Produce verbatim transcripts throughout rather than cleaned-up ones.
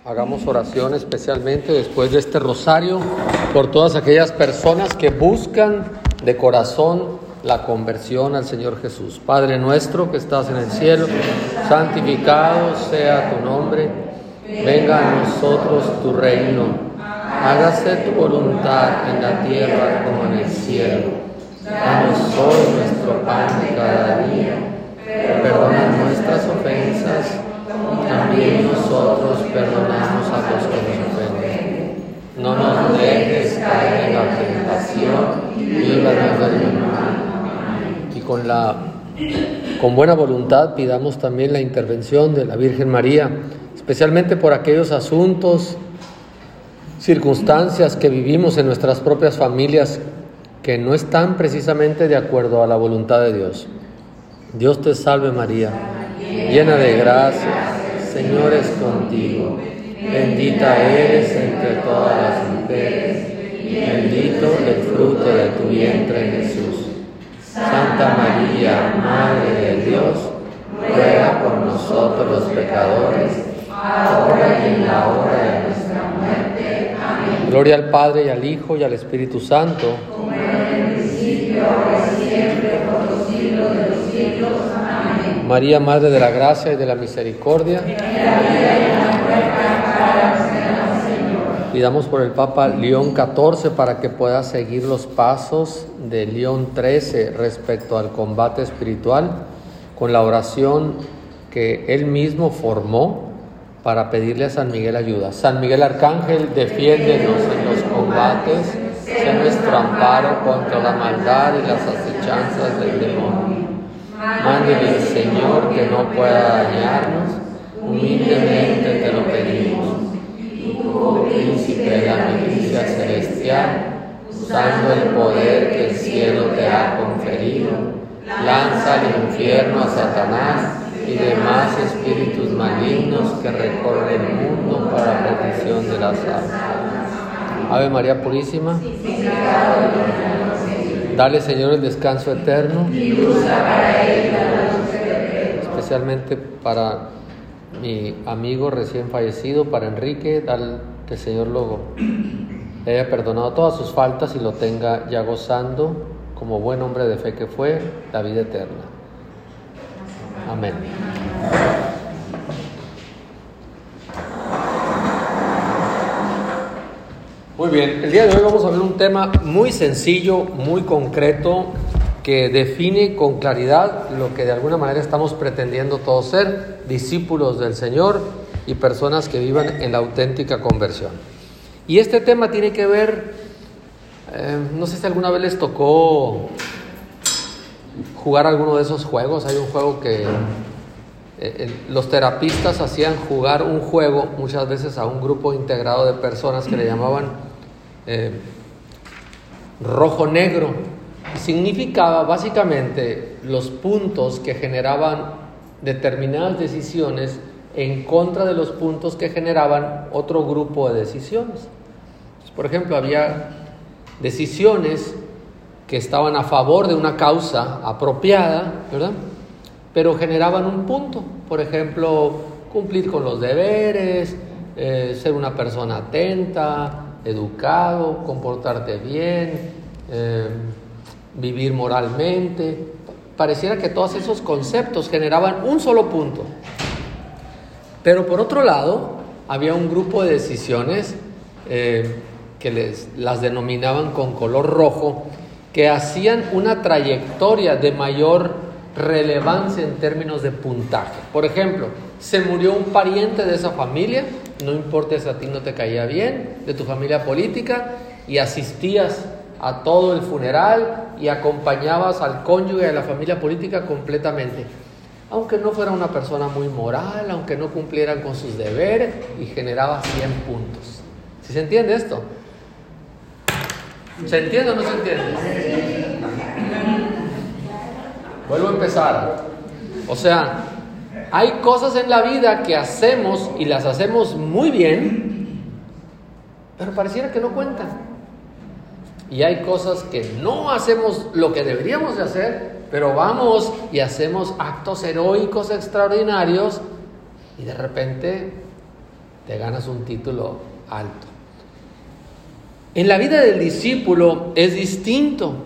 Hagamos oración especialmente después de este rosario por todas aquellas personas que buscan de corazón la conversión al Señor Jesús. Padre nuestro que estás en el cielo, santificado sea tu nombre. Venga a nosotros tu reino. Hágase tu voluntad en la tierra como en el cielo. Danos hoy nuestro pan de cada día. Perdona nuestras ofensas. También nosotros perdonamos a los que nos ofenden. No nos dejes caer en la tentación y líbranos del mal. Y con la con buena voluntad pidamos también la intervención de la Virgen María, especialmente por aquellos asuntos, circunstancias que vivimos en nuestras propias familias que no están precisamente de acuerdo a la voluntad de Dios. Dios te salve María, llena de gracia, Señor es contigo, bendita eres entre todas las mujeres, y bendito el fruto de tu vientre Jesús. Santa María, Madre de Dios, ruega por nosotros los pecadores, ahora y en la hora de nuestra muerte. Amén. Gloria al Padre y al Hijo y al Espíritu Santo, como era en el principio, ahora y siempre, por los siglos de los siglos. Amén. María, Madre de la Gracia y de la Misericordia, pidamos por el Papa León catorce para que pueda seguir los pasos de León trece respecto al combate espiritual con la oración que él mismo formó para pedirle a San Miguel ayuda. San Miguel Arcángel, defiéndenos en los combates, sé nuestro amparo contra la maldad y las acechanzas del demonio. Mándele, Señor, que no pueda dañarnos, humildemente te lo pedimos. Y tú, príncipe de la milicia celestial, usando el poder que el cielo te ha conferido, lanza al infierno a Satanás y demás espíritus malignos que recorren el mundo para la perdición de las almas. Ave María Purísima, dale, Señor, el descanso eterno, especialmente para mi amigo recién fallecido, para Enrique, dale que el Señor lo le haya perdonado todas sus faltas y lo tenga ya gozando, como buen hombre de fe que fue, la vida eterna. Amén. Muy bien, el día de hoy vamos a ver un tema muy sencillo, muy concreto, que define con claridad lo que de alguna manera estamos pretendiendo todos ser, discípulos del Señor y personas que vivan en la auténtica conversión. Y este tema tiene que ver, eh, no sé si alguna vez les tocó jugar alguno de esos juegos. Hay un juego que eh, eh, los terapistas hacían jugar un juego muchas veces a un grupo integrado de personas que le llamaban eh, rojo-negro. Significaba básicamente los puntos que generaban determinadas decisiones en contra de los puntos que generaban otro grupo de decisiones. Entonces, por ejemplo, había decisiones que estaban a favor de una causa apropiada, ¿verdad? Pero generaban un punto. Por ejemplo, cumplir con los deberes, eh, ser una persona atenta, educado, comportarte bien, eh, vivir moralmente. Pareciera que todos esos conceptos generaban un solo punto. Pero por otro lado, había un grupo de decisiones eh, que les, las denominaban con color rojo, que hacían una trayectoria de mayor relevancia en términos de puntaje. Por ejemplo, se murió un pariente de esa familia, no importa si a ti no te caía bien, de tu familia política, y asistías a todo el funeral y acompañabas al cónyuge de la familia política completamente, aunque no fuera una persona muy moral, aunque no cumplieran con sus deberes, y generaba cien puntos. ¿Sí se entiende esto? ¿Se entiende o no se entiende? Vuelvo a empezar. O sea, hay cosas en la vida que hacemos y las hacemos muy bien, pero pareciera que no cuentan. Y hay cosas que no hacemos lo que deberíamos de hacer, pero vamos y hacemos actos heroicos extraordinarios y de repente te ganas un título alto. En la vida del discípulo es distinto.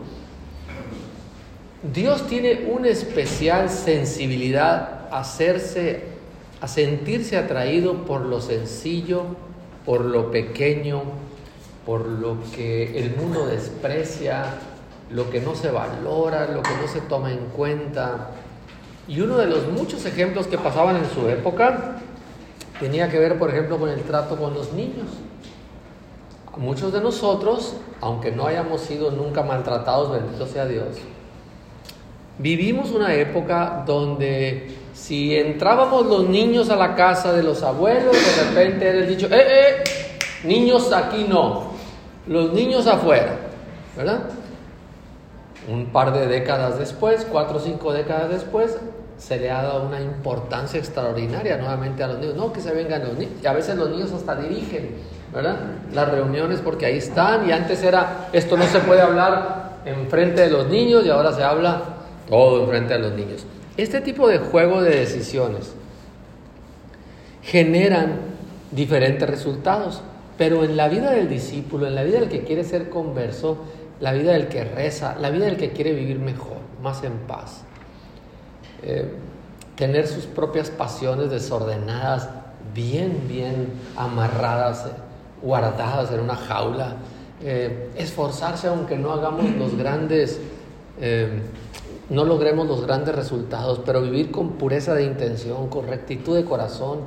Dios tiene una especial sensibilidad a hacerse, a sentirse atraído por lo sencillo, por lo pequeño, por lo que el mundo desprecia, lo que no se valora, lo que no se toma en cuenta. Y uno de los muchos ejemplos que pasaban en su época tenía que ver, por ejemplo, con el trato con los niños. Muchos de nosotros, aunque no hayamos sido nunca maltratados, bendito sea Dios, vivimos una época donde si entrábamos los niños a la casa de los abuelos, de repente era el dicho, ¡eh, eh! Niños aquí no, los niños afuera, ¿verdad? Un par de décadas después, cuatro o cinco décadas después, se le ha dado una importancia extraordinaria nuevamente a los niños. No, que se vengan los niños. Y a veces los niños hasta dirigen, ¿verdad?, las reuniones porque ahí están. Y antes era, esto no se puede hablar en frente de los niños, y ahora se habla todo en frente de los niños. Este tipo de juego de decisiones generan diferentes resultados. Pero en la vida del discípulo, en la vida del que quiere ser converso, la vida del que reza, la vida del que quiere vivir mejor, más en paz, eh, tener sus propias pasiones desordenadas, bien, bien amarradas, eh, guardadas en una jaula, eh, esforzarse aunque no hagamos los grandes, eh, no logremos los grandes resultados, pero vivir con pureza de intención, con rectitud de corazón.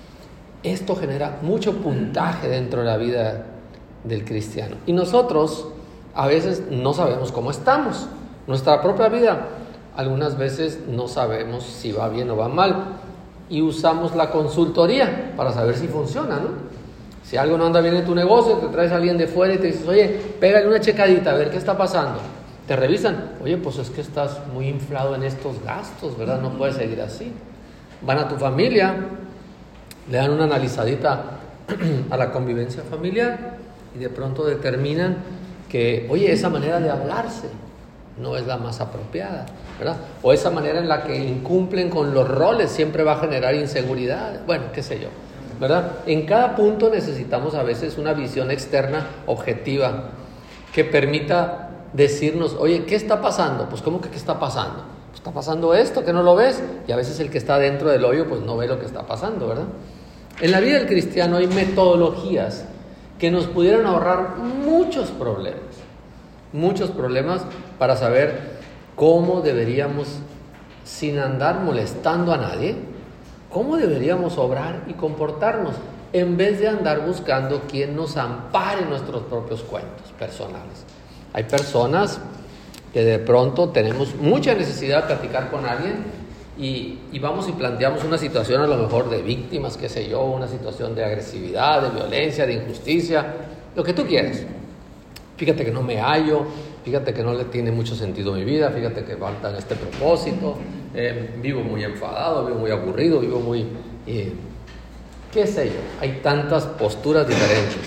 Esto genera mucho puntaje dentro de la vida del cristiano. Y nosotros a veces no sabemos cómo estamos. Nuestra propia vida, algunas veces no sabemos si va bien o va mal. Y usamos la consultoría para saber si funciona, ¿no? Si algo no anda bien en tu negocio, te traes a alguien de fuera y te dices, oye, pégale una checadita a ver qué está pasando. Te revisan, oye, pues es que estás muy inflado en estos gastos, ¿verdad? No puedes seguir así. Van a tu familia, le dan una analizadita a la convivencia familiar y de pronto determinan que, oye, esa manera de hablarse no es la más apropiada, ¿verdad? O esa manera en la que incumplen con los roles siempre va a generar inseguridad. Bueno, qué sé yo, ¿verdad? En cada punto necesitamos a veces una visión externa objetiva que permita decirnos, oye, ¿qué está pasando? Pues, ¿cómo que qué está pasando? Pues está pasando esto, que no lo ves, y a veces el que está dentro del hoyo pues no ve lo que está pasando, ¿verdad? En la vida del cristiano hay metodologías que nos pudieran ahorrar muchos problemas, muchos problemas para saber cómo deberíamos, sin andar molestando a nadie, cómo deberíamos obrar y comportarnos, en vez de andar buscando quien nos ampare nuestros propios cuentos personales. Hay personas que de pronto tenemos mucha necesidad de platicar con alguien y, y vamos y planteamos una situación a lo mejor de víctimas, qué sé yo, una situación de agresividad, de violencia, de injusticia, lo que tú quieras. Fíjate que no me hallo, fíjate que no le tiene mucho sentido mi vida, fíjate que falta en este propósito, eh, vivo muy enfadado, vivo muy aburrido, vivo muy... Eh, qué sé yo, hay tantas posturas diferentes.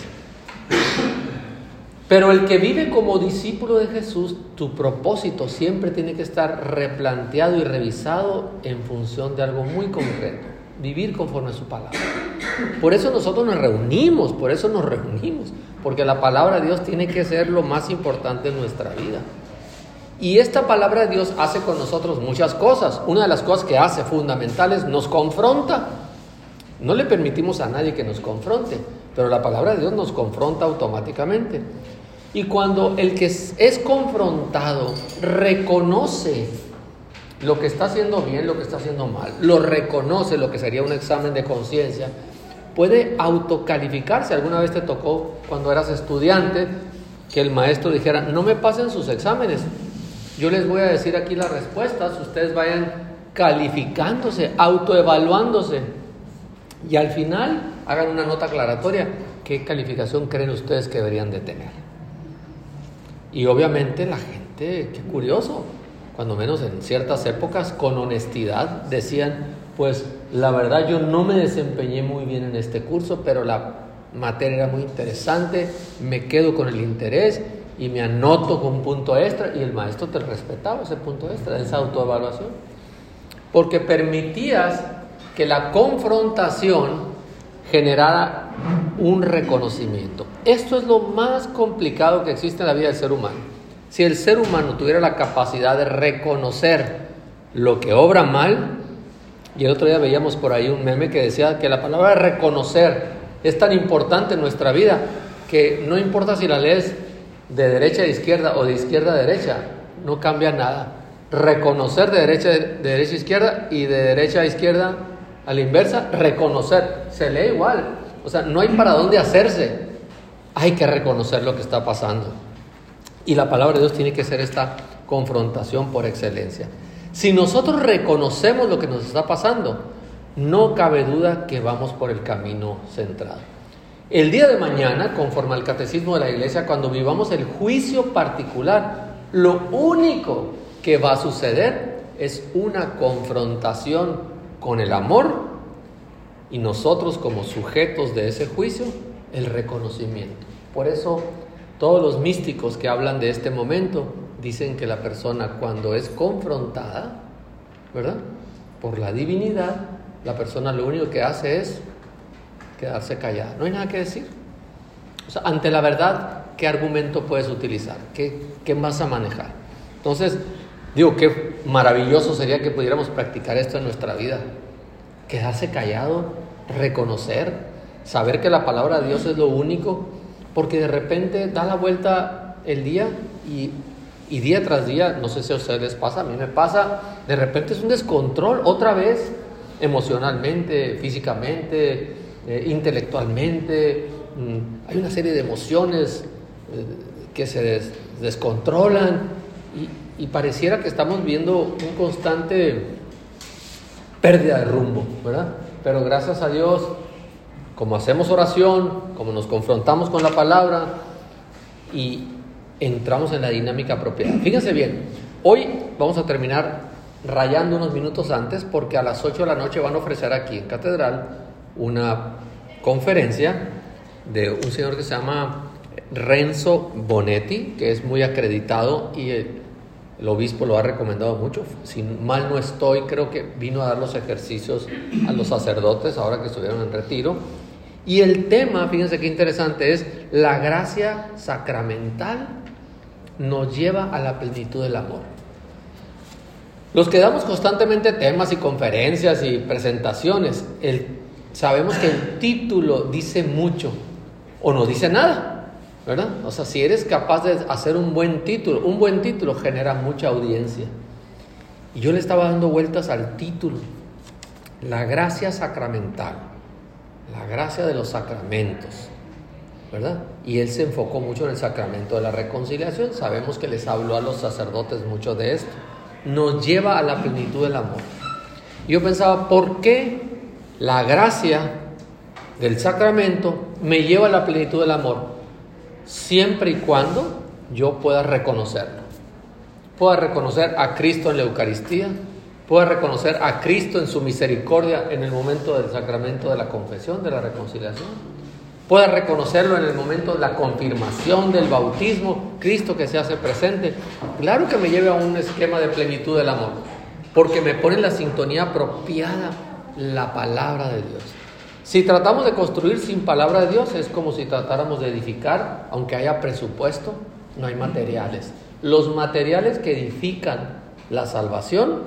Pero el que vive como discípulo de Jesús, tu propósito siempre tiene que estar replanteado y revisado en función de algo muy concreto, vivir conforme a su palabra. Por eso nosotros nos reunimos, por eso nos reunimos, porque la palabra de Dios tiene que ser lo más importante en nuestra vida. Y esta palabra de Dios hace con nosotros muchas cosas. Una de las cosas que hace fundamentales, nos confronta. No le permitimos a nadie que nos confronte, pero la palabra de Dios nos confronta automáticamente. Y cuando el que es, es confrontado reconoce lo que está haciendo bien, lo que está haciendo mal, lo reconoce, lo que sería un examen de conciencia, puede autocalificarse. ¿Alguna vez te tocó, cuando eras estudiante, que el maestro dijera, no me pasen sus exámenes, yo les voy a decir aquí las respuestas, ustedes vayan calificándose, autoevaluándose, y al final hagan una nota aclaratoria, qué calificación creen ustedes que deberían de tener? Y obviamente la gente, qué curioso, cuando menos en ciertas épocas, con honestidad decían, pues la verdad yo no me desempeñé muy bien en este curso, pero la materia era muy interesante, me quedo con el interés y me anoto con un punto extra, y el maestro te respetaba ese punto extra, esa autoevaluación, porque permitías que la confrontación generara un reconocimiento. Esto es lo más complicado que existe en la vida del ser humano. Si el ser humano tuviera la capacidad de reconocer lo que obra mal, y el otro día veíamos por ahí un meme que decía que la palabra reconocer es tan importante en nuestra vida que no importa si la lees de derecha a izquierda o de izquierda a derecha, no cambia nada. Reconocer de derecha, de derecha a izquierda y de derecha a izquierda a la inversa, reconocer, se lee igual. O sea, no hay para dónde hacerse. Hay que reconocer lo que está pasando. Y la palabra de Dios tiene que ser esta confrontación por excelencia. Si nosotros reconocemos lo que nos está pasando, no cabe duda que vamos por el camino centrado. El día de mañana, conforme al catecismo de la iglesia, cuando vivamos el juicio particular, lo único que va a suceder es una confrontación con el amor y nosotros como sujetos de ese juicio, el reconocimiento. Por eso todos los místicos que hablan de este momento dicen que la persona cuando es confrontada, ¿verdad?, por la divinidad, la persona lo único que hace es quedarse callada. No hay nada que decir. O sea, ante la verdad, ¿qué argumento puedes utilizar? ¿Qué, qué vas a manejar? Entonces, digo, qué maravilloso sería que pudiéramos practicar esto en nuestra vida. Quedarse callado, reconocer, saber que la palabra de Dios es lo único, porque de repente da la vuelta el día y, y día tras día, no sé si a ustedes les pasa, a mí me pasa, de repente es un descontrol otra vez, emocionalmente, físicamente, eh, intelectualmente. Mmm, hay una serie de emociones eh, que se des, descontrolan y, y pareciera que estamos viendo un constante pérdida de rumbo, ¿verdad? Pero gracias a Dios, como hacemos oración, como nos confrontamos con la palabra y entramos en la dinámica apropiada. Fíjense bien, hoy vamos a terminar rayando unos minutos antes porque a las ocho de la noche van a ofrecer aquí en Catedral una conferencia de un señor que se llama Renzo Bonetti, que es muy acreditado y el, el obispo lo ha recomendado mucho. Si mal no estoy, creo que vino a dar los ejercicios a los sacerdotes ahora que estuvieron en retiro. Y el tema, fíjense qué interesante, es la gracia sacramental nos lleva a la plenitud del amor. Los que damos constantemente temas y conferencias y presentaciones, el, sabemos que el título dice mucho o no dice nada, ¿verdad? O sea, si eres capaz de hacer un buen título, un buen título genera mucha audiencia. Y yo le estaba dando vueltas al título, la gracia sacramental, la gracia de los sacramentos, ¿verdad? Y él se enfocó mucho en el sacramento de la reconciliación. Sabemos que les habló a los sacerdotes mucho de esto. Nos lleva a la plenitud del amor. Yo pensaba, ¿por qué la gracia del sacramento me lleva a la plenitud del amor? Siempre y cuando yo pueda reconocerlo. Pueda reconocer a Cristo en la Eucaristía, pueda reconocer a Cristo en su misericordia en el momento del sacramento de la confesión, de la reconciliación. Pueda reconocerlo en el momento de la confirmación, del bautismo, Cristo que se hace presente. Claro que me lleve a un esquema de plenitud del amor, porque me pone en la sintonía apropiada la palabra de Dios. Si tratamos de construir sin palabra de Dios, es como si tratáramos de edificar, aunque haya presupuesto, no hay materiales. Los materiales que edifican la salvación,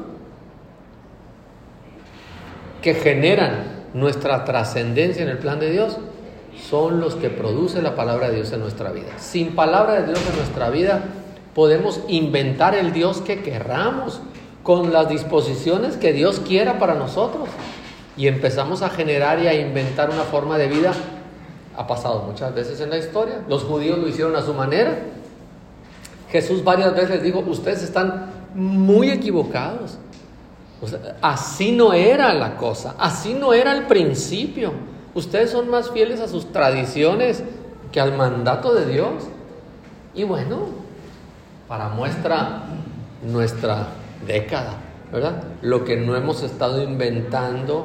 que generan nuestra trascendencia en el plan de Dios, son los que produce la palabra de Dios en nuestra vida. Sin palabra de Dios en nuestra vida, podemos inventar el Dios que querramos, con las disposiciones que Dios quiera para nosotros. Y empezamos a generar y a inventar una forma de vida. Ha pasado muchas veces en la historia. Los judíos lo hicieron a su manera. Jesús varias veces les dijo, ustedes están muy equivocados. O sea, así no era la cosa, así no era al principio. Ustedes son más fieles a sus tradiciones que al mandato de Dios. Y bueno, para muestra nuestra década, ¿verdad? Lo que no hemos estado inventando,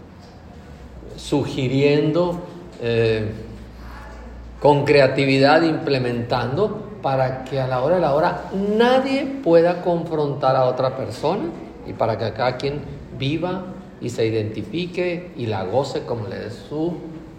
sugiriendo, eh, con creatividad implementando, para que a la hora de la hora nadie pueda confrontar a otra persona y para que cada quien viva y se identifique y la goce como le dé su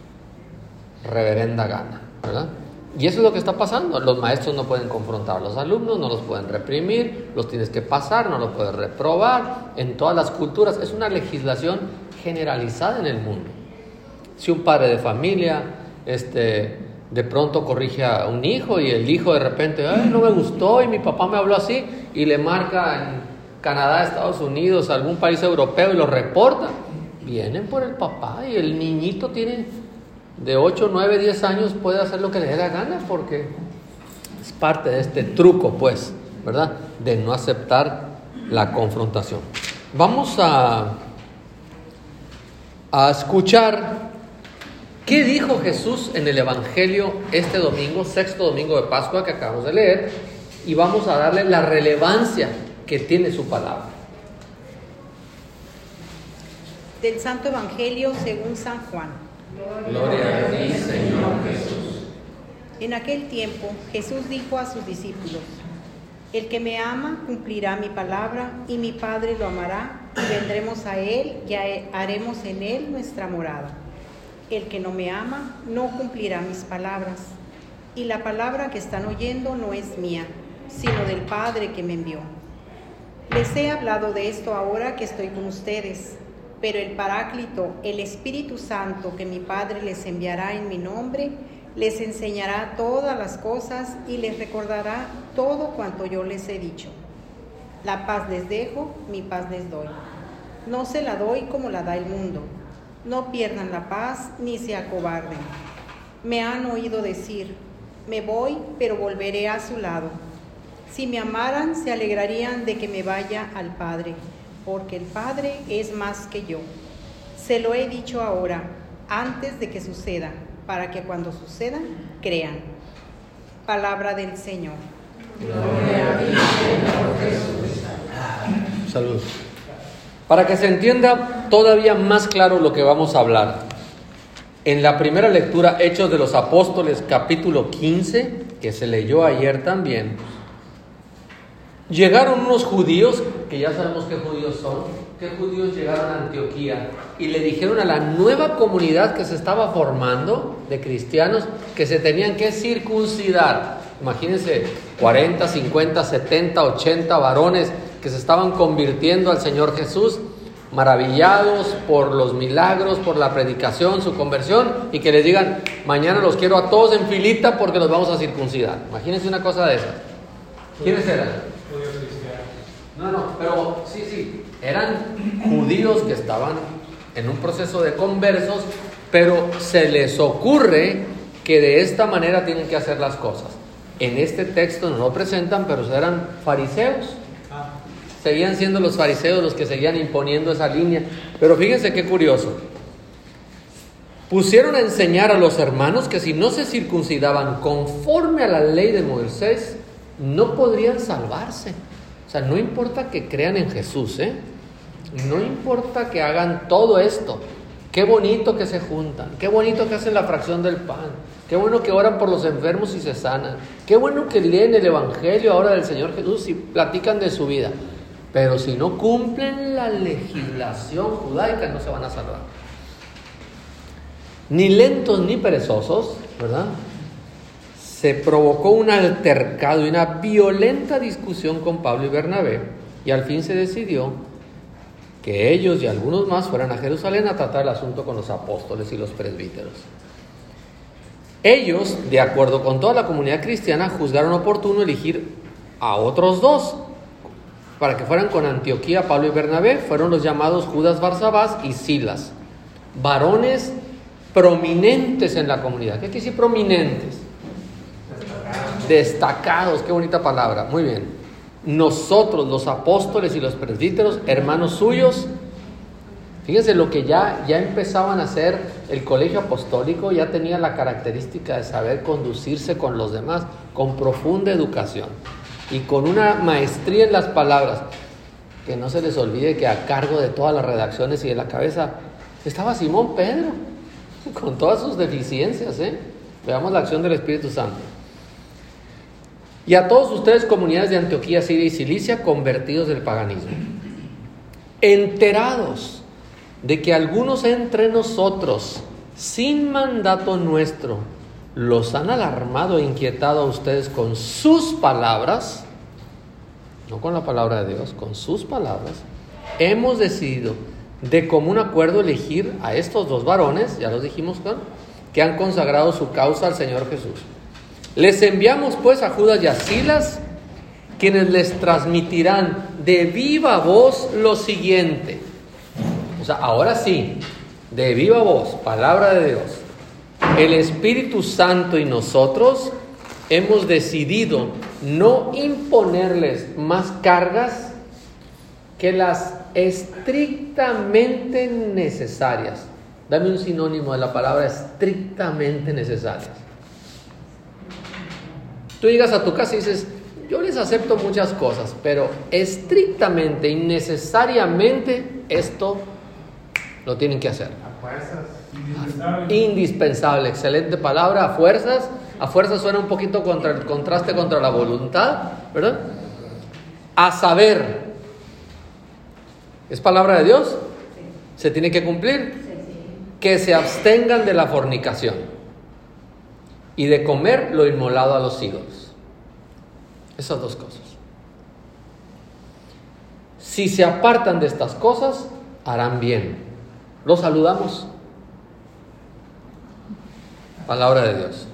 reverenda gana, ¿verdad? Y eso es lo que está pasando. Los maestros no pueden confrontar a los alumnos, no los pueden reprimir, los tienes que pasar, no los puedes reprobar. En todas las culturas es una legislación generalizada en el mundo. Si un padre de familia este, de pronto corrige a un hijo y el hijo de repente, ay, no me gustó y mi papá me habló así, y le marca en Canadá, Estados Unidos, algún país europeo y lo reporta, vienen por el papá y el niñito tiene de ocho, nueve, diez años, puede hacer lo que le dé la gana porque es parte de este truco, pues, ¿verdad? De no aceptar la confrontación. Vamos a, a escuchar qué dijo Jesús en el Evangelio este domingo, sexto domingo de Pascua que acabamos de leer, y vamos a darle la relevancia que tiene su palabra. Del Santo Evangelio según San Juan. Gloria a ti, Señor Jesús. En aquel tiempo Jesús dijo a sus discípulos: el que me ama cumplirá mi palabra, y mi Padre lo amará, y vendremos a él y haremos en él nuestra morada. El que no me ama no cumplirá mis palabras, y la palabra que están oyendo no es mía, sino del Padre que me envió. Les he hablado de esto ahora que estoy con ustedes, pero el Paráclito, el Espíritu Santo que mi Padre les enviará en mi nombre, les enseñará todas las cosas y les recordará todo cuanto yo les he dicho. La paz les dejo, mi paz les doy. No se la doy como la da el mundo. No pierdan la paz ni se acobarden. Me han oído decir: me voy, pero volveré a su lado. Si me amaran, se alegrarían de que me vaya al Padre, porque el Padre es más que yo. Se lo he dicho ahora, antes de que suceda, para que cuando suceda, crean. Palabra del Señor. Gloria a ti, Señor Jesús. Salud. Para que se entienda todavía más claro lo que vamos a hablar, en la primera lectura, Hechos de los Apóstoles, capítulo quince, que se leyó ayer también, llegaron unos judíos, que ya sabemos qué judíos son, qué judíos llegaron a Antioquía y le dijeron a la nueva comunidad que se estaba formando de cristianos que se tenían que circuncidar. Imagínense, cuarenta, cincuenta, setenta, ochenta varones que se estaban convirtiendo al Señor Jesús, maravillados por los milagros, por la predicación, su conversión, y que les digan: mañana los quiero a todos en filita porque los vamos a circuncidar. Imagínense una cosa de esas. ¿Quiénes eran? No, no, pero sí, sí, eran judíos que estaban en un proceso de conversos, pero se les ocurre que de esta manera tienen que hacer las cosas. En este texto no lo presentan, pero eran fariseos. Seguían siendo los fariseos los que seguían imponiendo esa línea. Pero fíjense qué curioso. Pusieron a enseñar a los hermanos que si no se circuncidaban conforme a la ley de Moisés, no podrían salvarse. O sea, no importa que crean en Jesús, ¿eh? No importa que hagan todo esto. Qué bonito que se juntan, qué bonito que hacen la fracción del pan, qué bueno que oran por los enfermos y se sanan, qué bueno que leen el Evangelio ahora del Señor Jesús y platican de su vida. Pero si no cumplen la legislación judaica, no se van a salvar. Ni lentos ni perezosos, ¿verdad? Se provocó un altercado y una violenta discusión con Pablo y Bernabé, y al fin se decidió que ellos y algunos más fueran a Jerusalén a tratar el asunto con los apóstoles y los presbíteros. Ellos, de acuerdo con toda la comunidad cristiana, juzgaron oportuno elegir a otros dos para que fueran con Antioquía, Pablo y Bernabé. Fueron los llamados Judas Barsabás y Silas, varones prominentes en la comunidad. ¿Qué quiere decir prominentes? Destacados. Destacados, qué bonita palabra, muy bien. Nosotros, los apóstoles y los presbíteros, hermanos suyos, fíjense lo que ya, ya empezaban a hacer. El colegio apostólico ya tenía la característica de saber conducirse con los demás, con profunda educación y con una maestría en las palabras. Que no se les olvide que a cargo de todas las redacciones y de la cabeza estaba Simón Pedro, con todas sus deficiencias, ¿eh? Veamos la acción del Espíritu Santo. Y a todos ustedes, comunidades de Antioquía, Siria y Cilicia, convertidos del paganismo, enterados de que algunos entre nosotros sin mandato nuestro, los han alarmado e inquietado a ustedes con sus palabras, no con la palabra de Dios, con sus palabras, hemos decidido de común acuerdo elegir a estos dos varones, ya los dijimos, ¿no?, que han consagrado su causa al Señor Jesús. Les enviamos pues a Judas y a Silas, quienes les transmitirán de viva voz lo siguiente. O sea, ahora sí, de viva voz, palabra de Dios. El Espíritu Santo y nosotros hemos decidido no imponerles más cargas que las estrictamente necesarias. Dame un sinónimo de la palabra estrictamente necesarias. Tú llegas a tu casa y dices, yo les acepto muchas cosas, pero estrictamente y necesariamente esto lo tienen que hacer. A fuerzas. Indispensable. Indispensable, excelente palabra, a fuerzas. A fuerzas suena un poquito contra el contraste contra la voluntad, ¿verdad? A saber, ¿es palabra de Dios? ¿Se tiene que cumplir? Que se abstengan de la fornicación y de comer lo inmolado a los ídolos. Esas dos cosas. Si se apartan de estas cosas, harán bien. Los saludamos. Palabra de Dios.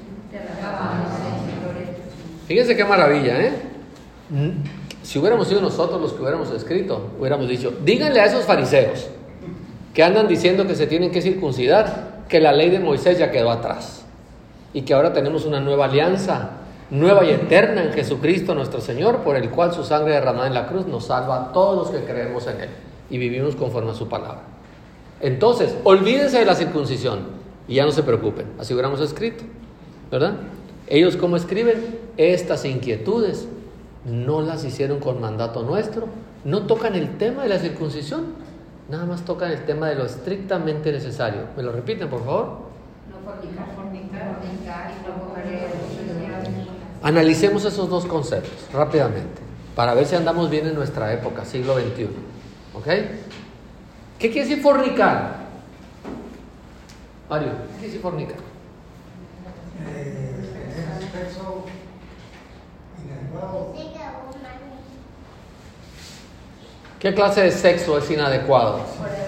Fíjense qué maravilla, ¿eh? Si hubiéramos sido nosotros los que hubiéramos escrito, hubiéramos dicho, díganle a esos fariseos que andan diciendo que se tienen que circuncidar, que la ley de Moisés ya quedó atrás y que ahora tenemos una nueva alianza, nueva y eterna en Jesucristo nuestro Señor, por el cual su sangre derramada en la cruz nos salva a todos los que creemos en Él y vivimos conforme a su palabra. Entonces, olvídense de la circuncisión y ya no se preocupen, así hubiéramos escrito, ¿verdad? Ellos, ¿cómo escriben? Estas inquietudes no las hicieron con mandato nuestro, no tocan el tema de la circuncisión, nada más tocan el tema de lo estrictamente necesario. ¿Me lo repiten, por favor? No fornicar, fornicar, fornicar y no comer. Analicemos esos dos conceptos rápidamente para ver si andamos bien en nuestra época, siglo veintiuno. ¿Ok? ¿Qué quiere decir fornicar? Mario, ¿qué quiere decir fornicar? Eh, tener sexo inadecuado. ¿Qué clase de sexo es inadecuado?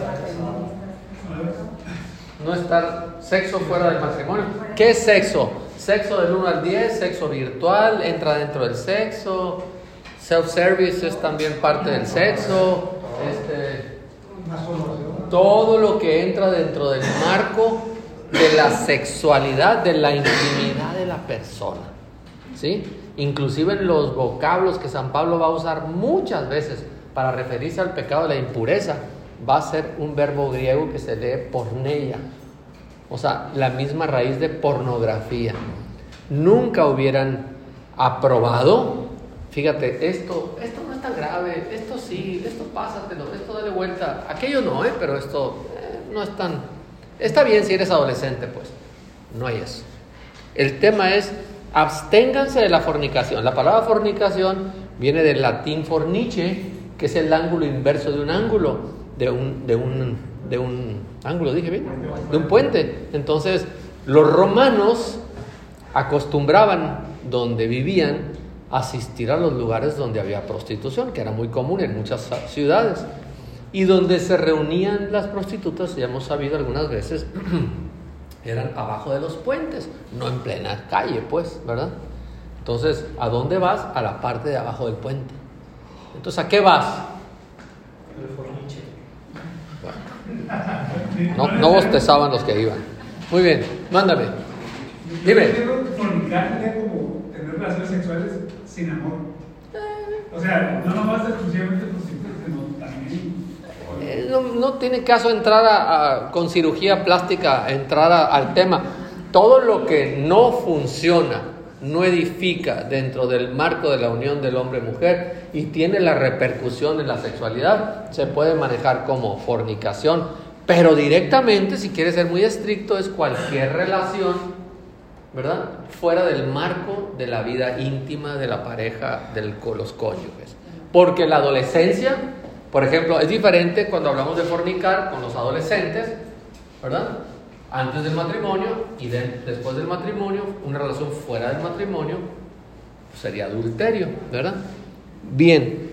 No estar sexo fuera del matrimonio. ¿Qué es sexo? Sexo del uno al diez, sexo virtual, entra dentro del sexo. Self-service es también parte del sexo. Este, todo lo que entra dentro del marco de la sexualidad, de la intimidad de la persona, ¿sí? Inclusive en los vocablos que San Pablo va a usar muchas veces para referirse al pecado de la impureza, va a ser un verbo griego que se lee porneia, o sea, la misma raíz de pornografía. Nunca hubieran aprobado, fíjate, esto, esto no es tan grave, esto sí, esto pásatelo, esto dale vuelta, aquello no, ¿eh? Pero esto eh, no es tan, está bien si eres adolescente, pues, no hay eso. El tema es, absténganse de la fornicación. La palabra fornicación viene del latín fornice, que es el ángulo inverso de un ángulo, de un, de un, de un ángulo, dije bien, de un puente. Entonces, los romanos acostumbraban, donde vivían, asistir a los lugares donde había prostitución, que era muy común en muchas ciudades, y donde se reunían las prostitutas, ya hemos sabido algunas veces, eran abajo de los puentes, no en plena calle, pues, ¿verdad? Entonces, ¿a dónde vas? A la parte de abajo del puente. Entonces, ¿a qué vas? No, no bostezaban los que iban. Muy bien, mándame. Dime. Fornicar sería como tener relaciones sexuales sin amor. O sea, no nomás exclusivamente prostitutas, sino también. Eh, no, no tiene caso entrar a, a, con cirugía plástica, entrar a, al tema. Todo lo que no funciona, no edifica dentro del marco de la unión del hombre-mujer y tiene la repercusión en la sexualidad, se puede manejar como fornicación, pero directamente, si quieres ser muy estricto, es cualquier relación, ¿verdad?, fuera del marco de la vida íntima de la pareja, de los cónyuges. Porque la adolescencia, por ejemplo, es diferente cuando hablamos de fornicar con los adolescentes, ¿verdad? antes del matrimonio y de, después del matrimonio, una relación fuera del matrimonio, sería adulterio, ¿verdad? Bien,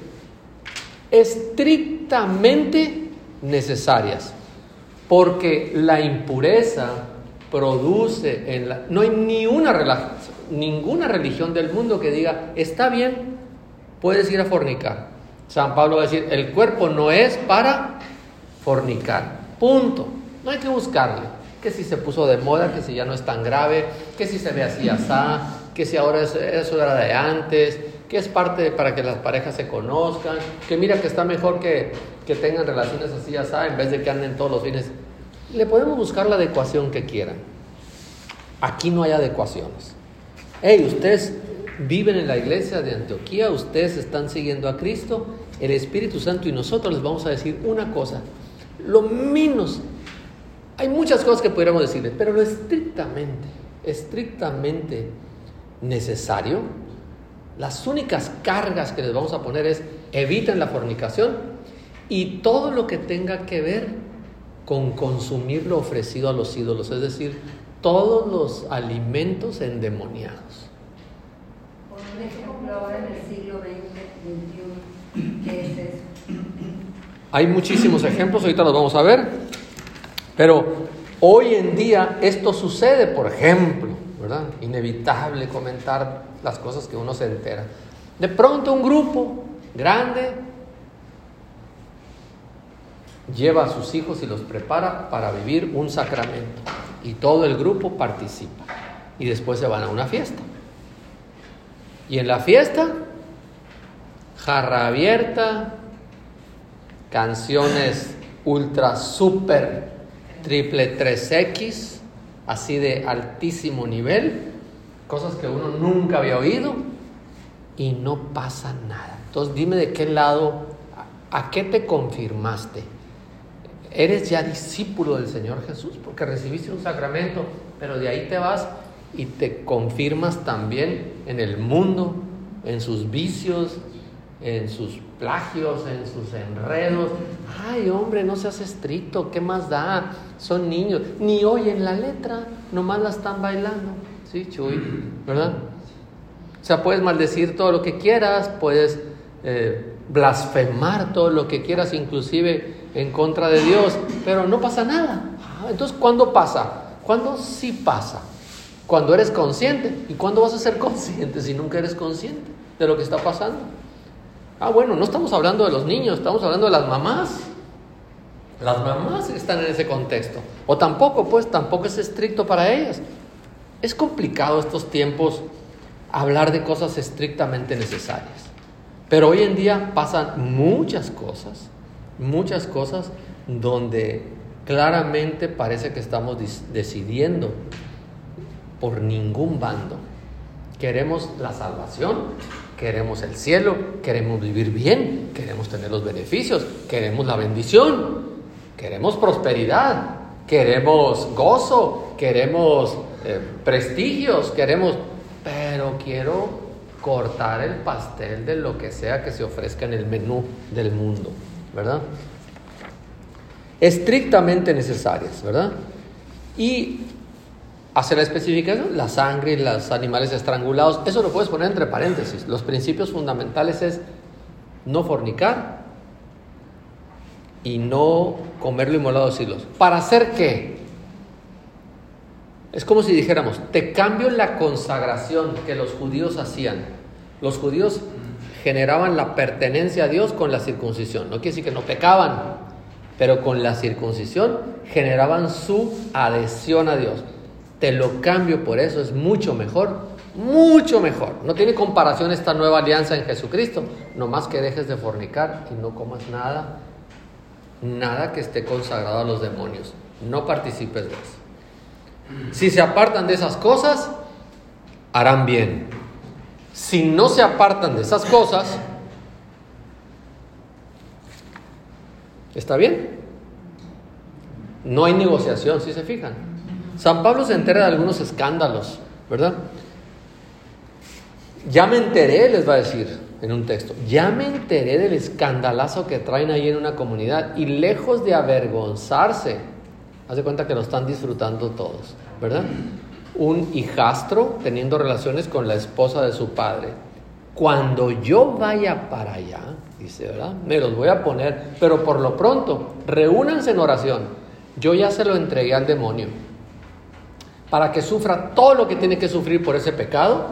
estrictamente necesarias, porque la impureza produce en la... No hay ni una relación, ninguna religión del mundo que diga, está bien, puedes ir a fornicar. San Pablo va a decir, el cuerpo no es para fornicar, punto. No hay que buscarle, que si se puso de moda, que si ya no es tan grave, que si se ve así, asá, que si ahora es, eso era de antes, que es parte de, para que las parejas se conozcan, que mira que está mejor que, que tengan relaciones así, asá, en vez de que anden todos los fines. Le podemos buscar la adecuación que quieran. Aquí no hay adecuaciones. Hey, ustedes viven en la iglesia de Antioquía, ustedes están siguiendo a Cristo, el Espíritu Santo y nosotros les vamos a decir una cosa, lo menos, hay muchas cosas que pudiéramos decirles, pero lo estrictamente, estrictamente necesario, las únicas cargas que les vamos a poner es eviten la fornicación y todo lo que tenga que ver con consumir lo ofrecido a los ídolos, es decir, todos los alimentos endemoniados. Por ejemplo, ahora en el siglo veinte, veintiuno, ¿qué es eso? Hay muchísimos ejemplos, ahorita los vamos a ver, pero hoy en día esto sucede, por ejemplo, ¿verdad? Inevitable comentar las cosas que uno se entera. De pronto un grupo grande lleva a sus hijos y los prepara para vivir un sacramento y todo el grupo participa y después se van a una fiesta y en la fiesta jarra abierta, canciones ultra super triple tres equis así de altísimo nivel, cosas que uno nunca había oído y no pasa nada. Entonces dime de qué lado, a, a qué te confirmaste. Eres ya discípulo del Señor Jesús porque recibiste un sacramento, pero de ahí te vas y te confirmas también en el mundo, en sus vicios, en sus plagios, en sus enredos. Ay, hombre, no seas estricto, ¿qué más da? Son niños, ni oyen la letra, nomás la están bailando. Sí, Chuy, ¿verdad? O sea, puedes maldecir todo lo que quieras, puedes eh, blasfemar todo lo que quieras, inclusive en contra de Dios, pero no pasa nada. Ah, entonces, ¿cuándo pasa? ¿Cuándo sí pasa? Cuando eres consciente. ¿Y cuándo vas a ser consciente si nunca eres consciente de lo que está pasando? Ah, bueno, no estamos hablando de los niños, estamos hablando de las mamás. Las mamás están en ese contexto. O tampoco, pues, tampoco es estricto para ellas. Es complicado estos tiempos hablar de cosas estrictamente necesarias. Pero hoy en día pasan muchas cosas, muchas cosas donde claramente parece que estamos decidiendo por ningún bando. Queremos la salvación, queremos el cielo, queremos vivir bien, queremos tener los beneficios, queremos la bendición, queremos prosperidad, queremos gozo, queremos eh, prestigios, queremos, pero quiero cortar el pastel de lo que sea que se ofrezca en el menú del mundo, ¿verdad? Estrictamente necesarias, ¿verdad? Y hace la especificación, la sangre y los animales estrangulados, eso lo puedes poner entre paréntesis. Los principios fundamentales es no fornicar y no comer lo inmolado de los ídolos. ¿Para hacer qué? Es como si dijéramos, te cambio la consagración que los judíos hacían. Los judíos generaban la pertenencia a Dios con la circuncisión. No quiere decir que no pecaban, pero con la circuncisión generaban su adhesión a Dios. Te lo cambio por eso, es mucho mejor, mucho mejor. No tiene comparación esta nueva alianza en Jesucristo. No más que dejes de fornicar y no comas nada, nada que esté consagrado a los demonios. No participes de eso. Si se apartan de esas cosas, harán bien. Si no se apartan de esas cosas, ¿está bien? No hay negociación, si se fijan. San Pablo se entera de algunos escándalos, ¿verdad? Ya me enteré, les va a decir en un texto, ya me enteré del escandalazo que traen ahí en una comunidad y lejos de avergonzarse Haz de cuenta que lo están disfrutando todos, ¿verdad? Un hijastro teniendo relaciones con la esposa de su padre. Cuando yo vaya para allá, dice, ¿verdad? Me los voy a poner, pero por lo pronto, reúnanse en oración. Yo ya se lo entregué al demonio para que sufra todo lo que tiene que sufrir por ese pecado,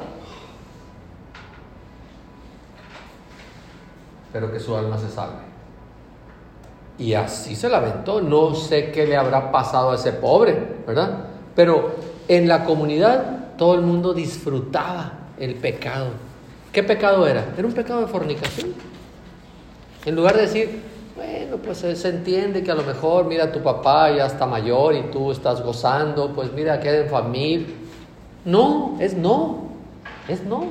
pero que su alma se salve. Y así se la aventó. No sé qué le habrá pasado a ese pobre, ¿verdad? Pero en la comunidad todo el mundo disfrutaba el pecado. ¿Qué pecado era? Era un pecado de fornicación. En lugar de decir, bueno, pues se entiende que a lo mejor, mira, tu papá ya está mayor y tú estás gozando, pues mira, queda en familia. No, es no, es no.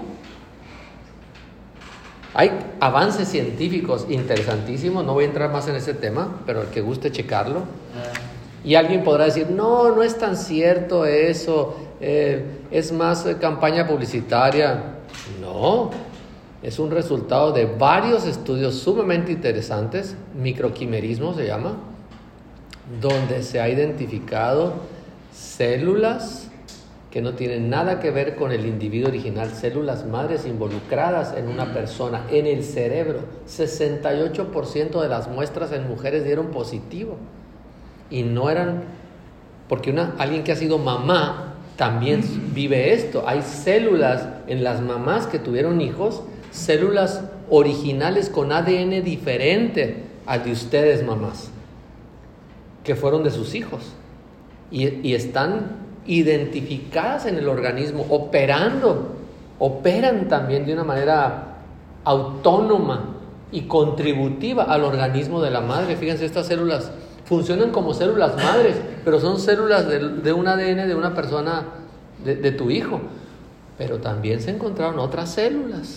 Hay avances científicos interesantísimos, no voy a entrar más en ese tema, pero el que guste checarlo. Y alguien podrá decir, no, no es tan cierto eso, eh, es más eh, campaña publicitaria. No, es un resultado de varios estudios sumamente interesantes, microquimerismo se llama, donde se ha identificado células que no tienen nada que ver con el individuo original, células madres involucradas en una persona, en el cerebro. sesenta y ocho por ciento de las muestras en mujeres dieron positivo. Y no eran, porque una, alguien que ha sido mamá también vive esto. Hay células en las mamás que tuvieron hijos, células originales con A D N diferente al de ustedes, mamás, que fueron de sus hijos. Y, y están identificadas en el organismo, operando, operan también de una manera autónoma y contributiva al organismo de la madre. Fíjense, estas células funcionan como células madres, pero son células de, de un A D N de una persona, de, de tu hijo. Pero también se encontraron otras células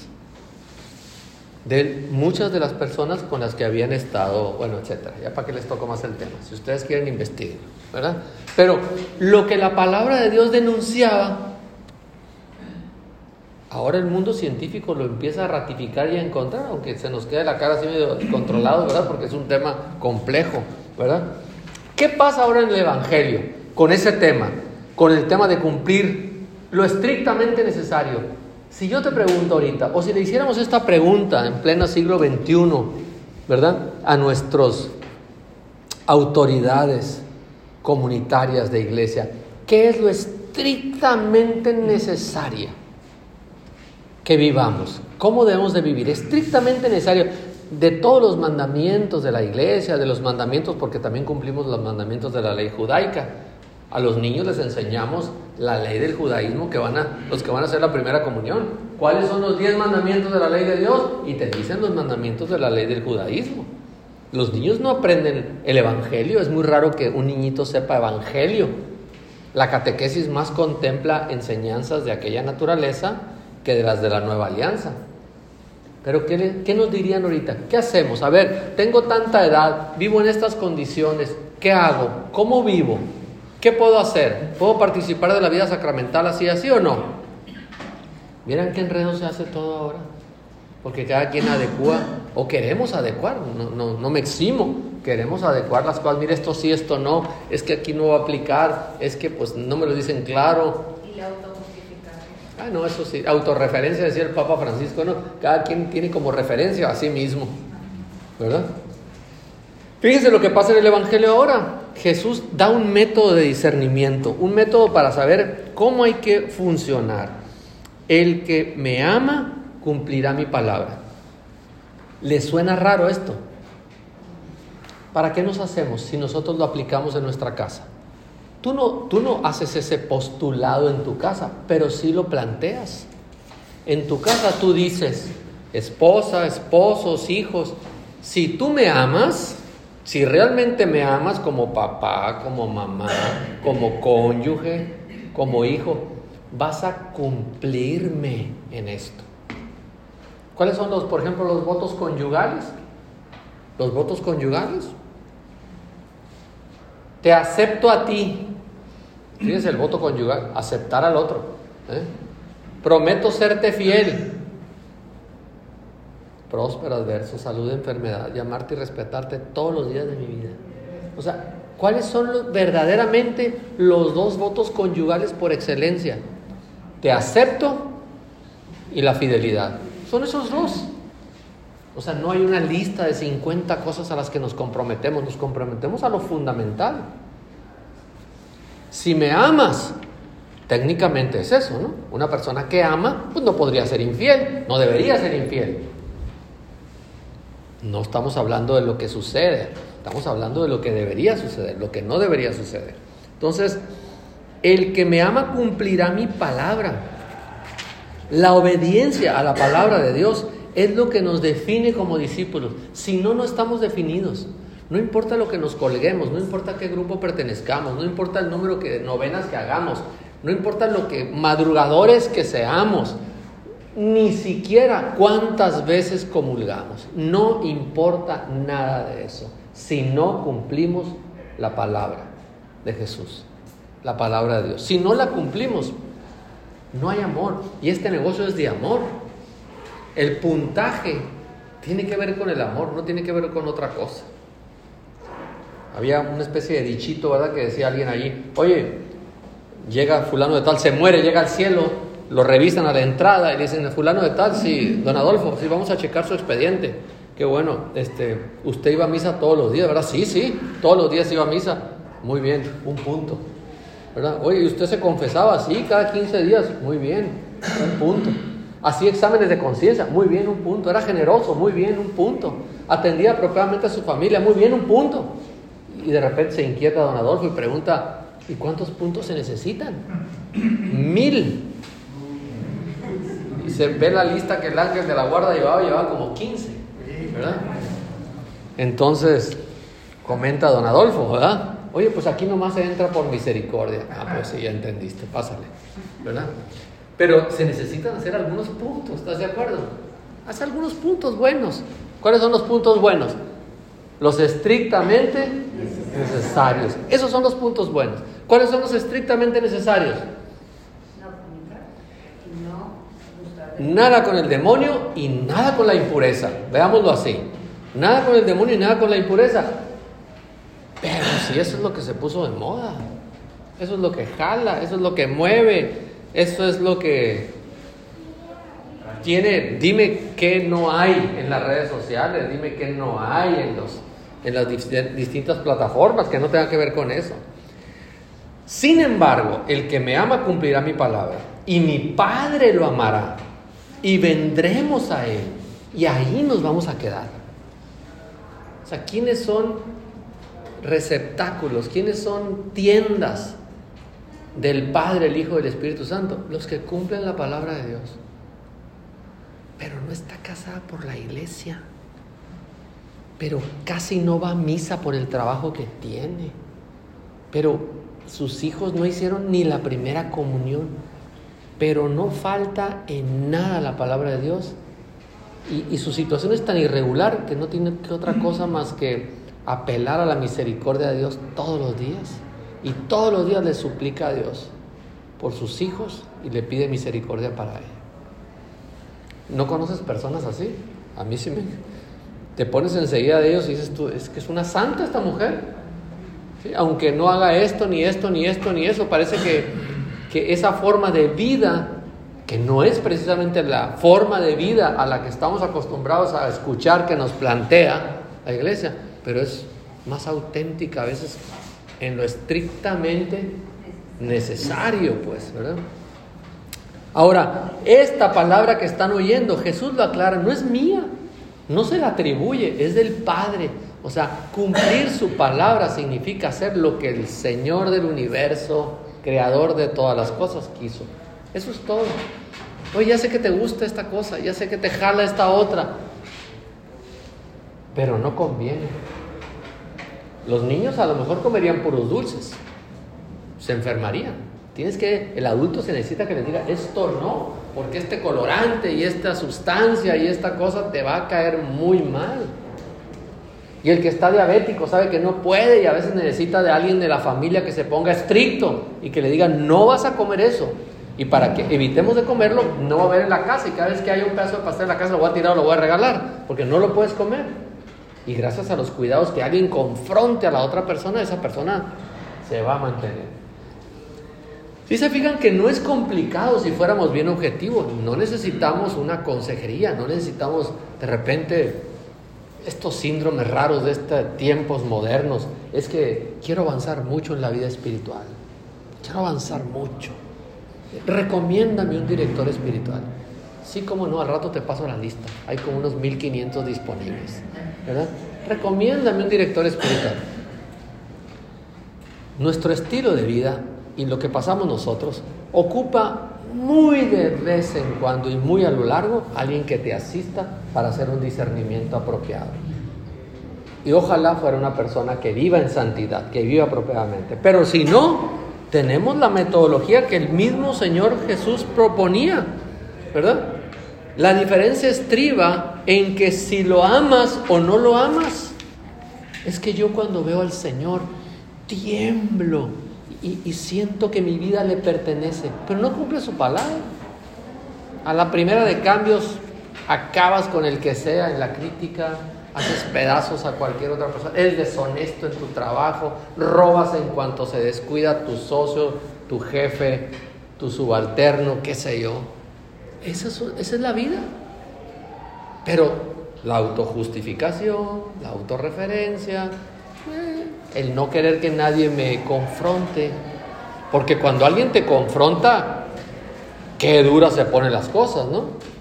de muchas de las personas con las que habían estado, bueno, etcétera. Ya para que les toco más el tema, si ustedes quieren investiguen, ¿verdad? Pero lo que la palabra de Dios denunciaba, ahora el mundo científico lo empieza a ratificar y a encontrar, aunque se nos quede la cara así medio descontrolado, ¿verdad? Porque es un tema complejo, ¿verdad? ¿Qué pasa ahora en el Evangelio con ese tema? Con el tema de cumplir lo estrictamente necesario. Si yo te pregunto ahorita, o si le hiciéramos esta pregunta en pleno siglo veintiuno, ¿verdad? A nuestras autoridades comunitarias de iglesia, ¿qué es lo estrictamente necesario que vivamos? ¿Cómo debemos de vivir? Estrictamente necesario. De todos los mandamientos de la iglesia, de los mandamientos, porque también cumplimos los mandamientos de la ley judaica. A los niños les enseñamos la ley del judaísmo, que van a, los que van a hacer la primera comunión. ¿Cuáles son los diez mandamientos de la ley de Dios? Y te dicen los mandamientos de la ley del judaísmo. Los niños no aprenden el evangelio. Es muy raro que un niñito sepa evangelio. La catequesis más contempla enseñanzas de aquella naturaleza que de las de la nueva alianza. Pero ¿qué, le, ¿qué nos dirían ahorita? ¿Qué hacemos? A ver, tengo tanta edad, vivo en estas condiciones, ¿qué hago? ¿Cómo vivo? ¿Qué puedo hacer? ¿Puedo participar de la vida sacramental así, así o no? ¿Vieran qué enredo se hace todo ahora? Porque cada quien adecua, o queremos adecuar, no, no, no me eximo, queremos adecuar las cosas. Mira, esto sí, esto no, es que aquí no va a aplicar, es que pues no me lo dicen claro. Y la autojustificación. Ah, no, eso sí, autorreferencia, decía el Papa Francisco, no, cada quien tiene como referencia a sí mismo, ¿verdad? Fíjense lo que pasa en el Evangelio ahora. Jesús da un método de discernimiento, un método para saber cómo hay que funcionar. El que me ama cumplirá mi palabra. ¿Les suena raro esto? ¿Para qué nos hacemos si nosotros lo aplicamos en nuestra casa? Tú no, tú no haces ese postulado en tu casa, pero sí lo planteas. En tu casa tú dices, esposa, esposos, hijos, si tú me amas, si realmente me amas como papá, como mamá, como cónyuge, como hijo, vas a cumplirme en esto. ¿Cuáles son los, por ejemplo, los votos conyugales? Los votos conyugales. Te acepto a ti. Fíjense el voto conyugal, aceptar al otro. ¿eh? Prometo serte fiel. Próspero, adverso, salud, enfermedad, y amarte y respetarte todos los días de mi vida. O sea, ¿Cuáles son los, verdaderamente los dos votos conyugales por excelencia? Te acepto y la fidelidad. Son esos dos. O sea, no hay una lista de cincuenta cosas a las que nos comprometemos. Nos comprometemos a lo fundamental. Si me amas, técnicamente es eso, ¿no? Una persona que ama, pues no podría ser infiel, no debería ser infiel. No estamos hablando de lo que sucede, estamos hablando de lo que debería suceder, lo que no debería suceder. Entonces, el que me ama cumplirá mi palabra. La obediencia a la palabra de Dios es lo que nos define como discípulos. Si no, no estamos definidos. No importa lo que nos colguemos, no importa a qué grupo pertenezcamos, no importa el número de novenas que hagamos, no importa lo que madrugadores que seamos, ni siquiera cuántas veces comulgamos. No importa nada de eso si no cumplimos la palabra de Jesús, la palabra de Dios. Si no la cumplimos, no hay amor. Y este negocio es de amor. El puntaje tiene que ver con el amor, no tiene que ver con otra cosa. Había una especie de dichito, ¿verdad?, que decía alguien allí: oye, llega fulano de tal, se muere, llega al cielo, lo revisan a la entrada y le dicen: fulano de tal, sí, don Adolfo, sí, vamos a checar su expediente. Qué bueno, este, usted iba a misa todos los días, ¿verdad? Sí, sí, todos los días iba a misa. Muy bien, un punto, ¿verdad? Oye, ¿y usted se confesaba? Sí, cada quince días. Muy bien, un punto. Hacía exámenes de conciencia. Muy bien, un punto. Era generoso. Muy bien, un punto. Atendía apropiadamente a su familia. Muy bien, un punto. Y de repente se inquieta don Adolfo y pregunta: ¿y cuántos puntos se necesitan? Mil. Y se ve la lista que el ángel de la guarda llevaba, llevaba como quince, ¿verdad? Entonces comenta don Adolfo, ¿verdad? Oye, pues aquí nomás se entra por misericordia. Ah, pues sí, ya entendiste, pásale, ¿verdad? Pero se necesitan hacer algunos puntos, ¿estás de acuerdo? Haz algunos puntos buenos. ¿Cuáles son los puntos buenos? Los estrictamente necesarios. Esos son los puntos buenos. ¿Cuáles son los estrictamente necesarios? Nada con el demonio y nada con la impureza. Veámoslo así. Nada con el demonio y nada con la impureza. Pero si eso es lo que se puso de moda, eso es lo que jala, eso es lo que mueve, eso es lo que tiene. Dime qué no hay en las redes sociales, dime qué no hay en los en las distintas plataformas que no tengan que ver con eso. Sin embargo, el que me ama cumplirá mi palabra, y mi Padre lo amará, y vendremos a Él, y ahí nos vamos a quedar. O sea, ¿quiénes son receptáculos? ¿Quiénes son tiendas del Padre, el Hijo y el Espíritu Santo? Los que cumplen la palabra de Dios. Pero no está casada por la iglesia, pero casi no va a misa por el trabajo que tiene, pero sus hijos no hicieron ni la primera comunión, pero no falta en nada la palabra de Dios, y, y su situación es tan irregular que no tiene que otra cosa más que apelar a la misericordia de Dios todos los días, y todos los días le suplica a Dios por sus hijos y le pide misericordia para él. ¿No conoces personas así? A mí sí me... Te pones enseguida de ellos y dices tú: es que es una santa esta mujer, ¿sí? Aunque no haga esto, ni esto, ni esto, ni eso, parece que, que esa forma de vida, que no es precisamente la forma de vida a la que estamos acostumbrados a escuchar que nos plantea la iglesia, pero es más auténtica a veces en lo estrictamente necesario, pues, ¿verdad? Ahora, esta palabra que están oyendo, Jesús lo aclara, no es mía, no se la atribuye, es del Padre. O sea, cumplir su palabra significa hacer lo que el Señor del universo, creador de todas las cosas, quiso. Eso es todo. Oye, ya sé que te gusta esta cosa, ya sé que te jala esta otra, pero no conviene. Los niños a lo mejor comerían puros dulces, se enfermarían. Tienes que, el adulto se necesita que le diga: esto no, porque este colorante y esta sustancia y esta cosa te va a caer muy mal. Y el que está diabético sabe que no puede, y a veces necesita de alguien de la familia que se ponga estricto y que le diga: no vas a comer eso. Y para que evitemos de comerlo, no va a haber en la casa, y cada vez que haya un pedazo de pastel en la casa lo voy a tirar o lo voy a regalar, porque no lo puedes comer. Y gracias a los cuidados que alguien confronte a la otra persona, esa persona se va a mantener. Si se fijan que no es complicado si fuéramos bien objetivos, no necesitamos una consejería, no necesitamos de repente estos síndromes raros de estos tiempos modernos. Es que quiero avanzar mucho en la vida espiritual, quiero avanzar mucho. Recomiéndame un director espiritual. Sí, como no, al rato te paso la lista, hay como unos mil quinientos disponibles, ¿verdad? Recomiéndame un director espiritual. Nuestro estilo de vida y lo que pasamos nosotros ocupa muy de vez en cuando y muy a lo largo alguien que te asista para hacer un discernimiento apropiado. Y ojalá fuera una persona que viva en santidad, que viva apropiadamente. Pero si no, tenemos la metodología que el mismo Señor Jesús proponía, ¿verdad? La diferencia estriba en que si lo amas o no lo amas. Es que yo cuando veo al Señor tiemblo y, y siento que mi vida le pertenece, pero no cumple su palabra. A la primera de cambios acabas con el que sea en la crítica, haces pedazos a cualquier otra persona, eres deshonesto en tu trabajo, robas en cuanto se descuida tu socio, tu jefe, tu subalterno, qué sé yo. Esa es, esa es la vida. Pero la autojustificación, la autorreferencia, eh, el no querer que nadie me confronte, porque cuando alguien te confronta, qué duras se ponen las cosas, ¿no?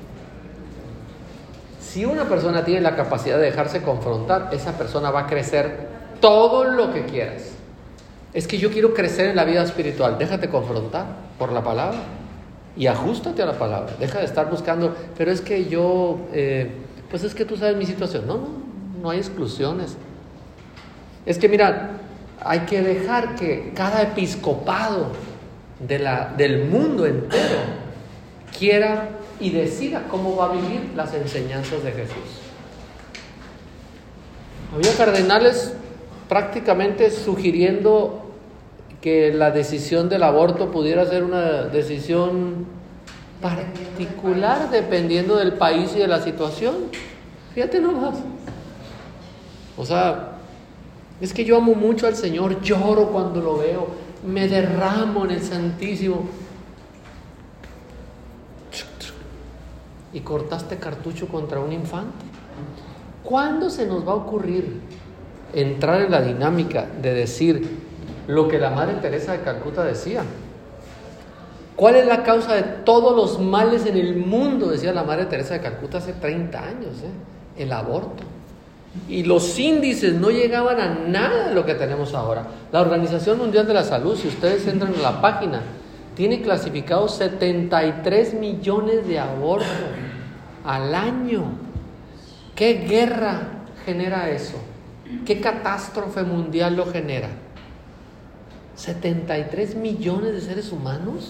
Si una persona tiene la capacidad de dejarse confrontar, esa persona va a crecer todo lo que quieras. Es que yo quiero crecer en la vida espiritual, déjate confrontar por la palabra y ajústate a la palabra. Deja de estar buscando, pero es que yo, eh, pues es que tú sabes mi situación. No, no, no hay exclusiones. Es que mira, hay que dejar que cada episcopado de la, del mundo entero quiera y decida cómo va a vivir las enseñanzas de Jesús. Había cardenales prácticamente sugiriendo que la decisión del aborto pudiera ser una decisión particular dependiendo del país y de la situación. Fíjate nomás. O sea, es que yo amo mucho al Señor, lloro cuando lo veo, me derramo en el Santísimo. Y cortaste cartucho contra un infante. ¿Cuándo se nos va a ocurrir entrar en la dinámica de decir lo que la Madre Teresa de Calcuta decía? ¿Cuál es la causa de todos los males en el mundo? Decía la Madre Teresa de Calcuta hace treinta años, ¿eh? El aborto. Y los índices no llegaban a nada de lo que tenemos ahora. La Organización Mundial de la Salud, si ustedes entran en la página, tiene clasificados setenta y tres millones de abortos al año. ¿Qué guerra genera eso? ¿Qué catástrofe mundial lo genera? setenta y tres millones de seres humanos.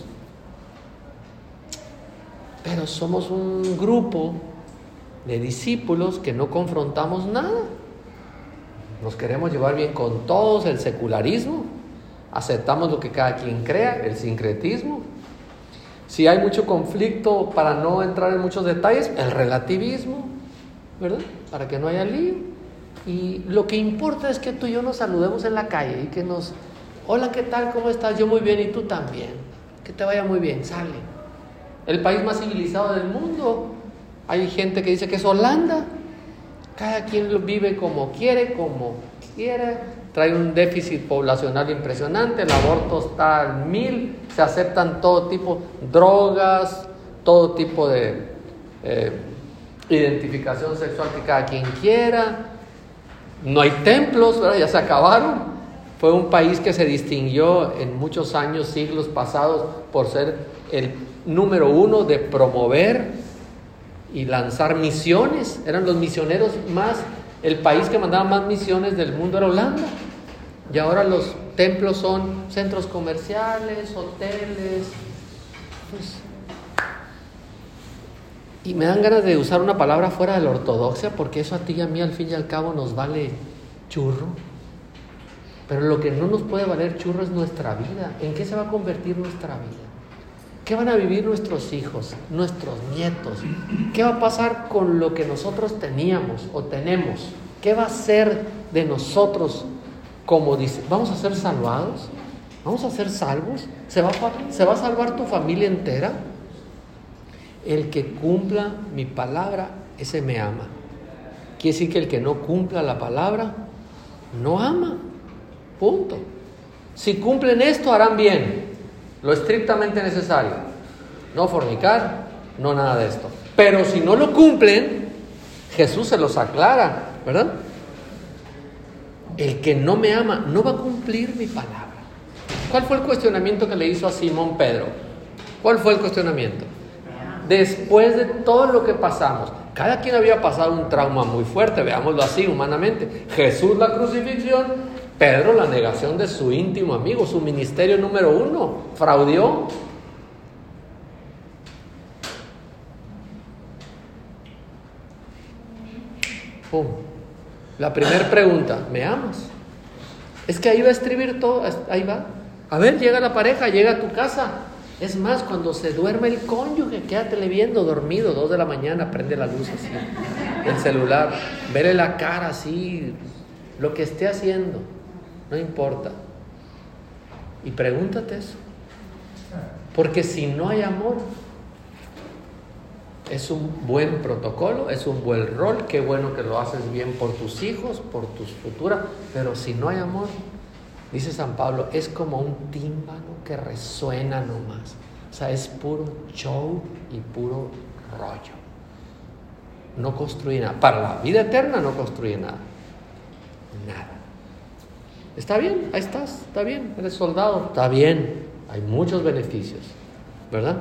Pero somos un grupo de discípulos que no confrontamos nada. Nos queremos llevar bien con todos, el secularismo. Aceptamos lo que cada quien crea, el sincretismo. Si hay mucho conflicto, para no entrar en muchos detalles, el relativismo, ¿verdad? Para que no haya lío. Y lo que importa es que tú y yo nos saludemos en la calle y que nos... Hola, ¿qué tal? ¿Cómo estás? Yo muy bien, y tú también. Que te vaya muy bien, sale. El país más civilizado del mundo. Hay gente que dice que es Holanda. Cada quien lo vive como quiere, como quiere. Trae un déficit poblacional impresionante. El aborto está al mil. Se aceptan todo tipo de drogas, todo tipo de eh, identificación sexual que cada quien quiera. No hay templos, ¿verdad? Ya se acabaron. Fue un país que se distinguió en muchos años, siglos pasados, por ser el número uno de promover y lanzar misiones. Eran los misioneros más, el país que mandaba más misiones del mundo era Holanda. Y ahora los templos son centros comerciales, hoteles. Pues, y me dan ganas de usar una palabra fuera de la ortodoxia, porque eso a ti y a mí al fin y al cabo nos vale churro. Pero lo que no nos puede valer churro es nuestra vida. ¿En qué se va a convertir nuestra vida? ¿Qué van a vivir nuestros hijos, nuestros nietos? ¿Qué va a pasar con lo que nosotros teníamos o tenemos? ¿Qué va a ser de nosotros? Como dice, ¿vamos a ser salvados? ¿Vamos a ser salvos? ¿Se va a, ¿Se va a salvar tu familia entera? El que cumpla mi palabra, ese me ama. Quiere decir que el que no cumpla la palabra, no ama. Punto. Si cumplen esto, harán bien. Lo estrictamente necesario. No fornicar, no nada de esto. Pero si no lo cumplen, Jesús se los aclara, ¿verdad? El que no me ama no va a cumplir mi palabra. ¿Cuál fue el cuestionamiento que le hizo a Simón Pedro? ¿Cuál fue el cuestionamiento? Después de todo lo que pasamos, cada quien había pasado un trauma muy fuerte, veámoslo así humanamente. Jesús la crucifixión, Pedro la negación de su íntimo amigo, su ministerio número uno, fraudeó. Pum. La primera pregunta, ¿me amas? Es que ahí va a escribir todo, ahí va. A ver, llega la pareja, llega a tu casa. Es más, cuando se duerme el cónyuge, quédatele viendo dormido, dos de la mañana, prende la luz así, el celular, vele la cara así, lo que esté haciendo, no importa. Y pregúntate eso. Porque si no hay amor, es un buen protocolo, es un buen rol, qué bueno que lo haces bien por tus hijos, por tus futuras, pero si no hay amor, dice San Pablo, es como un tímpano que resuena nomás. O sea, es puro show y puro rollo. No construye nada. Para la vida eterna no construye nada. Nada. Está bien, ahí estás, está bien, eres soldado, está bien. Hay muchos beneficios, ¿verdad?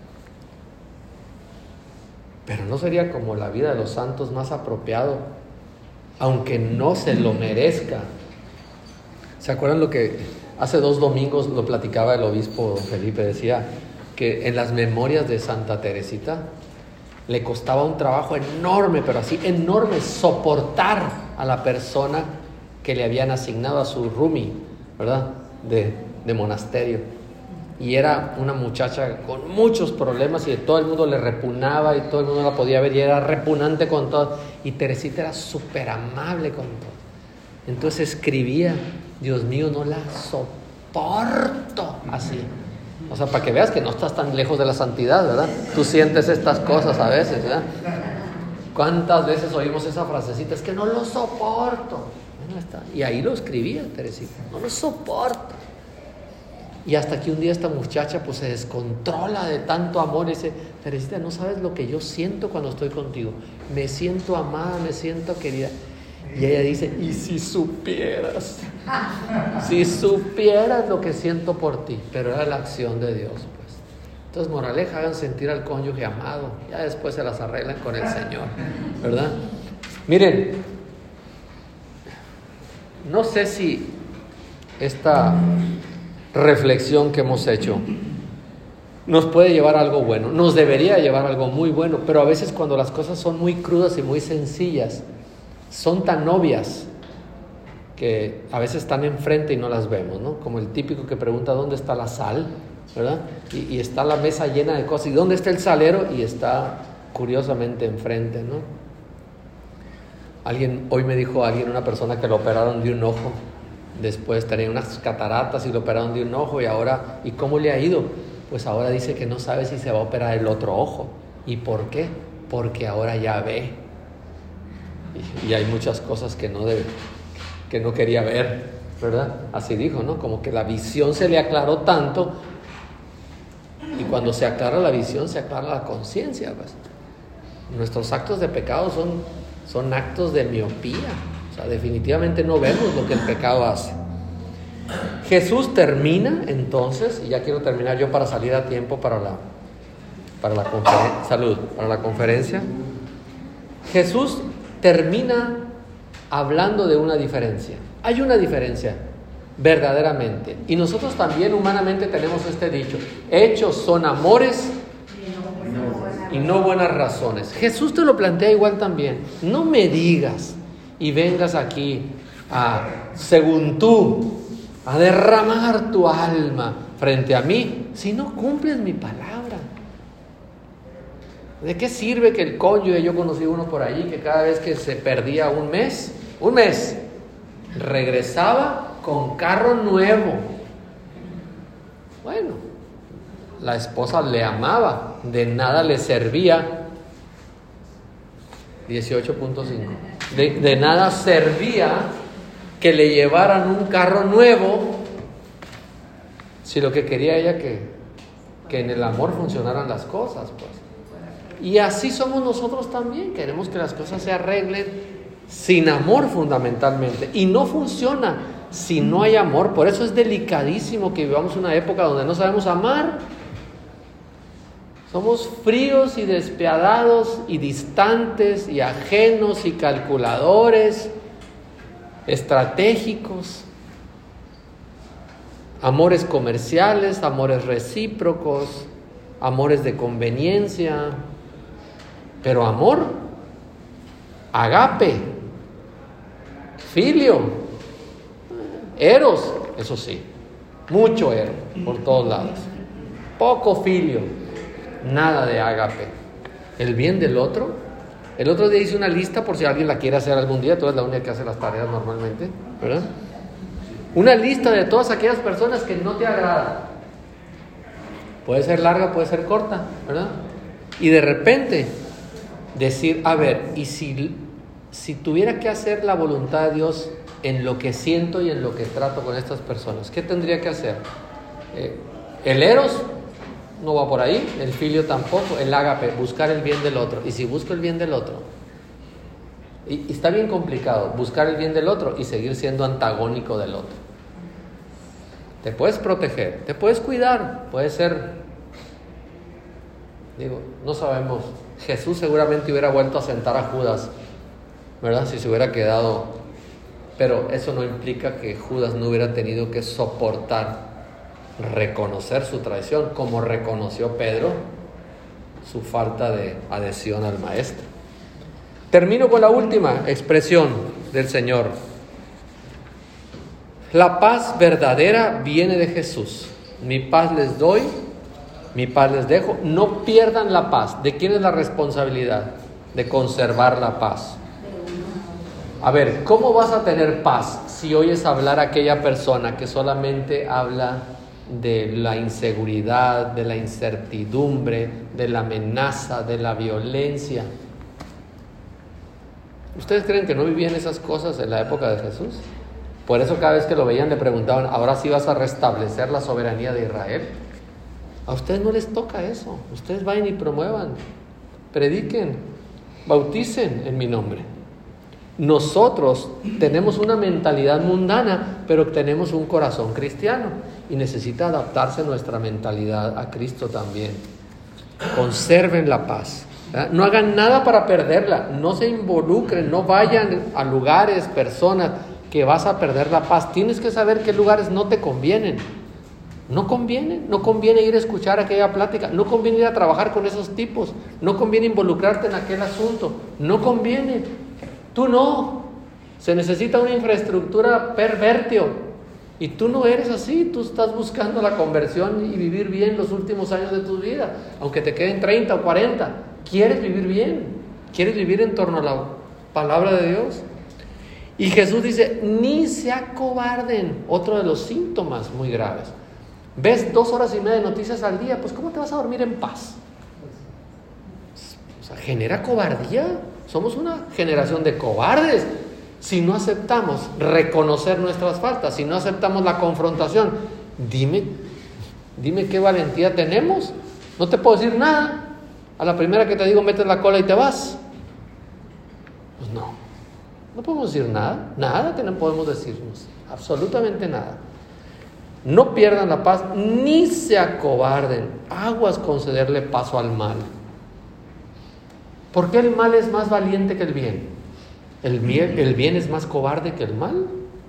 Pero no sería como la vida de los santos más apropiado, aunque no se lo merezca. ¿Se acuerdan lo que hace dos domingos lo platicaba el obispo Felipe? Decía que en las memorias de Santa Teresita le costaba un trabajo enorme, pero así enorme, soportar a la persona que le habían asignado a su roomie, ¿verdad? De, de monasterio. Y era una muchacha con muchos problemas y todo el mundo le repugnaba y todo el mundo la podía ver y era repugnante con todo. Y Teresita era súper amable con todo. Entonces escribía, Dios mío, no la soporto, así. O sea, para que veas que no estás tan lejos de la santidad, ¿verdad? Tú sientes estas cosas a veces, ¿verdad? ¿Cuántas veces oímos esa frasecita? Es que no lo soporto. Bueno, está. Y ahí lo escribía Teresita, no lo soporto. Y hasta que un día esta muchacha pues se descontrola de tanto amor y dice, Teresita, no sabes lo que yo siento cuando estoy contigo. Me siento amada, me siento querida. Y ella dice, ¿y si supieras? Si supieras lo que siento por ti. Pero era la acción de Dios, pues. Entonces, moraleja, hagan sentir al cónyuge amado. Ya después se las arreglan con el Señor, ¿verdad? Miren, no sé si esta reflexión que hemos hecho nos puede llevar a algo bueno, nos debería llevar a algo muy bueno, pero a veces cuando las cosas son muy crudas y muy sencillas, son tan obvias que a veces están enfrente y no las vemos, ¿no? Como el típico que pregunta ¿dónde está la sal? ¿Verdad? Y, y está la mesa llena de cosas, ¿y dónde está el salero? Y está curiosamente enfrente, ¿no? Alguien, hoy me dijo alguien, una persona que lo operaron de un ojo, después tenía unas cataratas y lo operaron de un ojo y ahora, ¿y cómo le ha ido? Pues ahora dice que no sabe si se va a operar el otro ojo. ¿Y por qué? Porque ahora ya ve. Y, y hay muchas cosas que no debe, que no quería ver, ¿verdad? Así dijo, ¿no? Como que la visión se le aclaró tanto y cuando se aclara la visión se aclara la conciencia, pues. Nuestros actos de pecado son, son actos de miopía. O sea, definitivamente no vemos lo que el pecado hace. Jesús termina entonces, y ya quiero terminar yo para salir a tiempo para la, para la conferencia, salud, para la conferencia. Jesús termina hablando de una diferencia. Hay una diferencia, verdaderamente. Y nosotros también humanamente tenemos este dicho: hechos son amores y no buenas razones. Jesús te lo plantea igual también. No me digas y vengas aquí a, según tú, a derramar tu alma frente a mí si no cumples mi palabra. ¿De qué sirve que el cónyuge, yo conocí uno por ahí que cada vez que se perdía un mes un mes. Regresaba con carro nuevo. Bueno, la esposa le amaba, de nada le servía. dieciocho punto cinco. De, de nada servía que le llevaran un carro nuevo si lo que quería ella que, que en el amor funcionaran las cosas, pues. Y así somos nosotros también. Queremos que las cosas se arreglen sin amor fundamentalmente. Y no funciona si no hay amor. Por eso es delicadísimo que vivamos una época donde no sabemos amar. Somos fríos y despiadados y distantes y ajenos y calculadores, estratégicos. Amores comerciales, amores recíprocos, amores de conveniencia. Pero amor, agape, filio, eros, eso sí, mucho eros por todos lados, poco filio, nada de agape. El bien del otro. El otro día hice una lista por si alguien la quiere hacer algún día. Tú eres la única que hace las tareas normalmente, ¿verdad? Una lista de todas aquellas personas que no te agradan. Puede ser larga, puede ser corta, ¿verdad? Y de repente decir, a ver, y si, si tuviera que hacer la voluntad de Dios en lo que siento y en lo que trato con estas personas, ¿qué tendría que hacer? Eh, el eros no va por ahí, el filio tampoco, el ágape, buscar el bien del otro. Y si busco el bien del otro, y, y está bien complicado buscar el bien del otro y seguir siendo antagónico del otro. Te puedes proteger, te puedes cuidar, puede ser, digo, no sabemos. Jesús seguramente hubiera vuelto a sentar a Judas, ¿verdad? Si se hubiera quedado, pero eso no implica que Judas no hubiera tenido que soportar, reconocer su traición, como reconoció Pedro su falta de adhesión al maestro. Termino con la última expresión del Señor. La paz verdadera viene de Jesús. Mi paz les doy, mi paz les dejo. No pierdan la paz. ¿De quién es la responsabilidad? De conservar la paz. A ver, ¿cómo vas a tener paz si oyes hablar a aquella persona que solamente habla de la inseguridad, de la incertidumbre, de la amenaza, de la violencia? ¿Ustedes creen que no vivían esas cosas en la época de Jesús? Por eso cada vez que lo veían le preguntaban, ¿ahora sí vas a restablecer la soberanía de Israel? A ustedes no les toca eso. Ustedes vayan y promuevan, prediquen, bauticen en mi nombre. Nosotros tenemos una mentalidad mundana, pero tenemos un corazón cristiano y necesita adaptarse nuestra mentalidad a Cristo también. Conserven la paz. ¿Verdad? No hagan nada para perderla. No se involucren, no vayan a lugares, personas que vas a perder la paz. Tienes que saber qué lugares no te convienen. No conviene, no conviene ir a escuchar aquella plática, no conviene ir a trabajar con esos tipos, no conviene involucrarte en aquel asunto, no conviene. Tú no. Se necesita una infraestructura pervertio. Y tú no eres así. Tú estás buscando la conversión y vivir bien los últimos años de tu vida. Aunque te queden treinta o cuarenta. Quieres vivir bien. Quieres vivir en torno a la palabra de Dios. Y Jesús dice, ni se acobarden. Otro de los síntomas muy graves. ¿Ves dos horas y media de noticias al día? Pues ¿cómo te vas a dormir en paz? O sea, genera cobardía. Somos una generación de cobardes si no aceptamos reconocer nuestras faltas, si no aceptamos la confrontación. Dime, dime qué valentía tenemos. No te puedo decir nada. A la primera que te digo, metes la cola y te vas. Pues no, no podemos decir nada. Nada que no podemos decirnos. Absolutamente nada. No pierdan la paz, ni se acobarden. Aguas con cederle paso al mal. ¿Por qué el mal es más valiente que el bien? ¿El bien, el bien es más cobarde que el mal?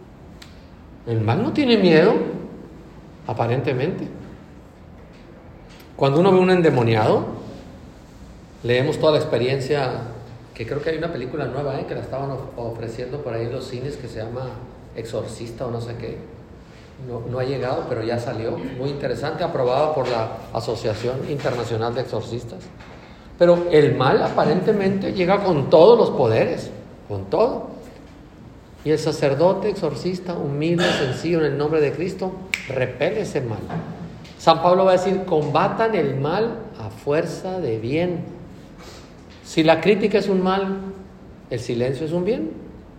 El mal no tiene miedo, aparentemente. Cuando uno ve un endemoniado, leemos toda la experiencia, que creo que hay una película nueva, ¿eh? que la estaban ofreciendo por ahí en los cines, que se llama Exorcista o no sé qué. No, no ha llegado, pero ya salió. Muy interesante, aprobada por la Asociación Internacional de Exorcistas. Pero el mal aparentemente llega con todos los poderes, con todo. Y el sacerdote, exorcista, humilde, sencillo, en el nombre de Cristo, repele ese mal. San Pablo va a decir, combatan el mal a fuerza de bien. Si la crítica es un mal, el silencio es un bien.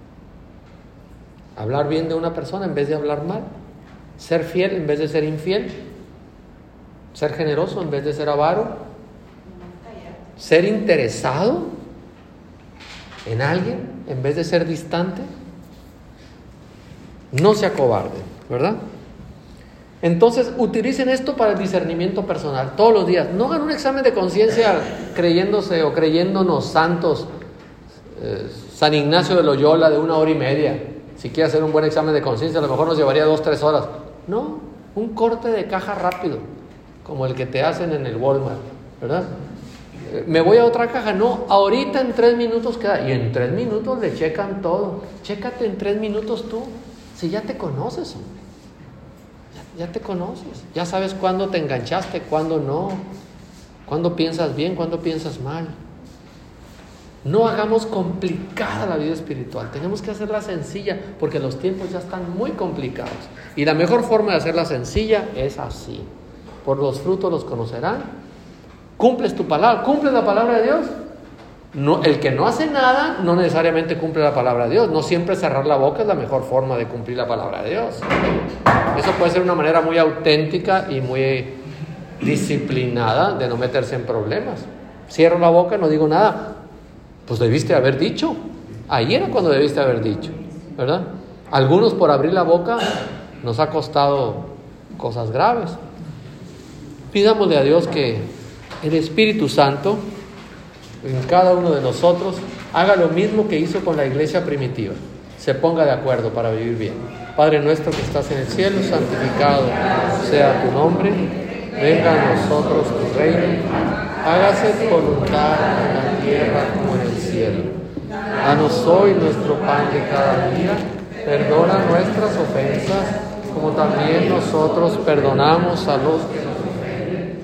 Hablar bien de una persona en vez de hablar mal. Ser fiel en vez de ser infiel. Ser generoso en vez de ser avaro. Ser interesado en alguien en vez de ser distante. No se acobarden, ¿verdad? Entonces, utilicen esto para el discernimiento personal, todos los días. No hagan un examen de conciencia creyéndose o creyéndonos santos. Eh, San Ignacio de Loyola de una hora y media. Si quiere hacer un buen examen de conciencia, a lo mejor nos llevaría dos, tres horas. No, un corte de caja rápido, como el que te hacen en el Walmart, ¿verdad? Eh, me voy a otra caja. No, ahorita en tres minutos queda. Y en tres minutos le checan todo. Chécate en tres minutos tú. Si ya te conoces, hombre. Ya, ya te conoces. Ya sabes cuándo te enganchaste, cuándo no. Cuándo piensas bien, cuándo piensas mal. No hagamos complicada la vida espiritual. Tenemos que hacerla sencilla porque los tiempos ya están muy complicados. Y la mejor forma de hacerla sencilla es así. Por los frutos los conocerán. ¿Cumples tu palabra? ¿Cumples la palabra de Dios? No, el que no hace nada no necesariamente cumple la palabra de Dios. No siempre cerrar la boca es la mejor forma de cumplir la palabra de Dios. Eso puede ser una manera muy auténtica y muy disciplinada de no meterse en problemas. Cierro la boca, no digo nada. Pues debiste haber dicho. Ahí era cuando debiste haber dicho, ¿verdad? Algunos por abrir la boca nos ha costado cosas graves. Pidámosle a Dios que el Espíritu Santo en cada uno de nosotros haga lo mismo que hizo con la iglesia primitiva, se ponga de acuerdo para vivir bien. Padre nuestro que estás en el cielo, santificado sea tu nombre, venga a nosotros tu reino, hágase tu voluntad en la tierra como en el cielo. Danos hoy nuestro pan de cada día, perdona nuestras ofensas como también nosotros perdonamos a los que nos ofenden.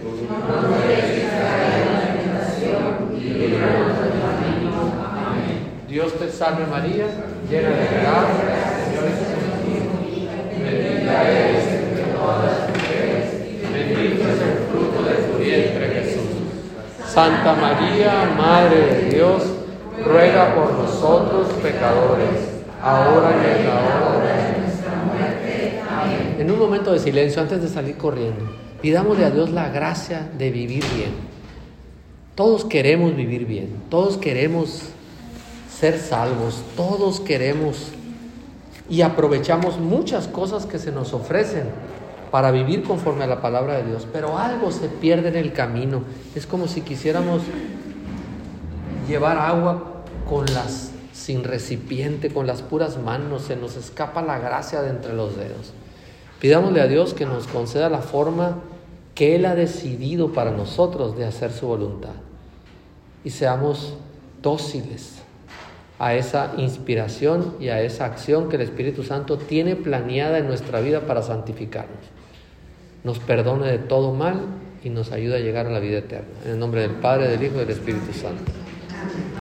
Dios te salve María, llena de gracia, el Señor es contigo. Bendita eres entre todas las mujeres, bendito es el fruto de tu vientre Jesús. Santa María, Madre de Dios, ruega por nosotros pecadores, ahora y en la hora de nuestra muerte. Amén. En un momento de silencio, antes de salir corriendo, pidámosle a Dios la gracia de vivir bien. Todos queremos vivir bien, todos queremos ser salvos, todos queremos y aprovechamos muchas cosas que se nos ofrecen para vivir conforme a la palabra de Dios, pero algo se pierde en el camino. Es como si quisiéramos llevar agua con las, sin recipiente, con las puras manos, se nos escapa la gracia de entre los dedos. Pidámosle a Dios que nos conceda la forma que Él ha decidido para nosotros de hacer su voluntad y seamos dóciles a esa inspiración y a esa acción que el Espíritu Santo tiene planeada en nuestra vida para santificarnos. Nos perdone de todo mal y nos ayude a llegar a la vida eterna. En el nombre del Padre, del Hijo y del Espíritu Santo.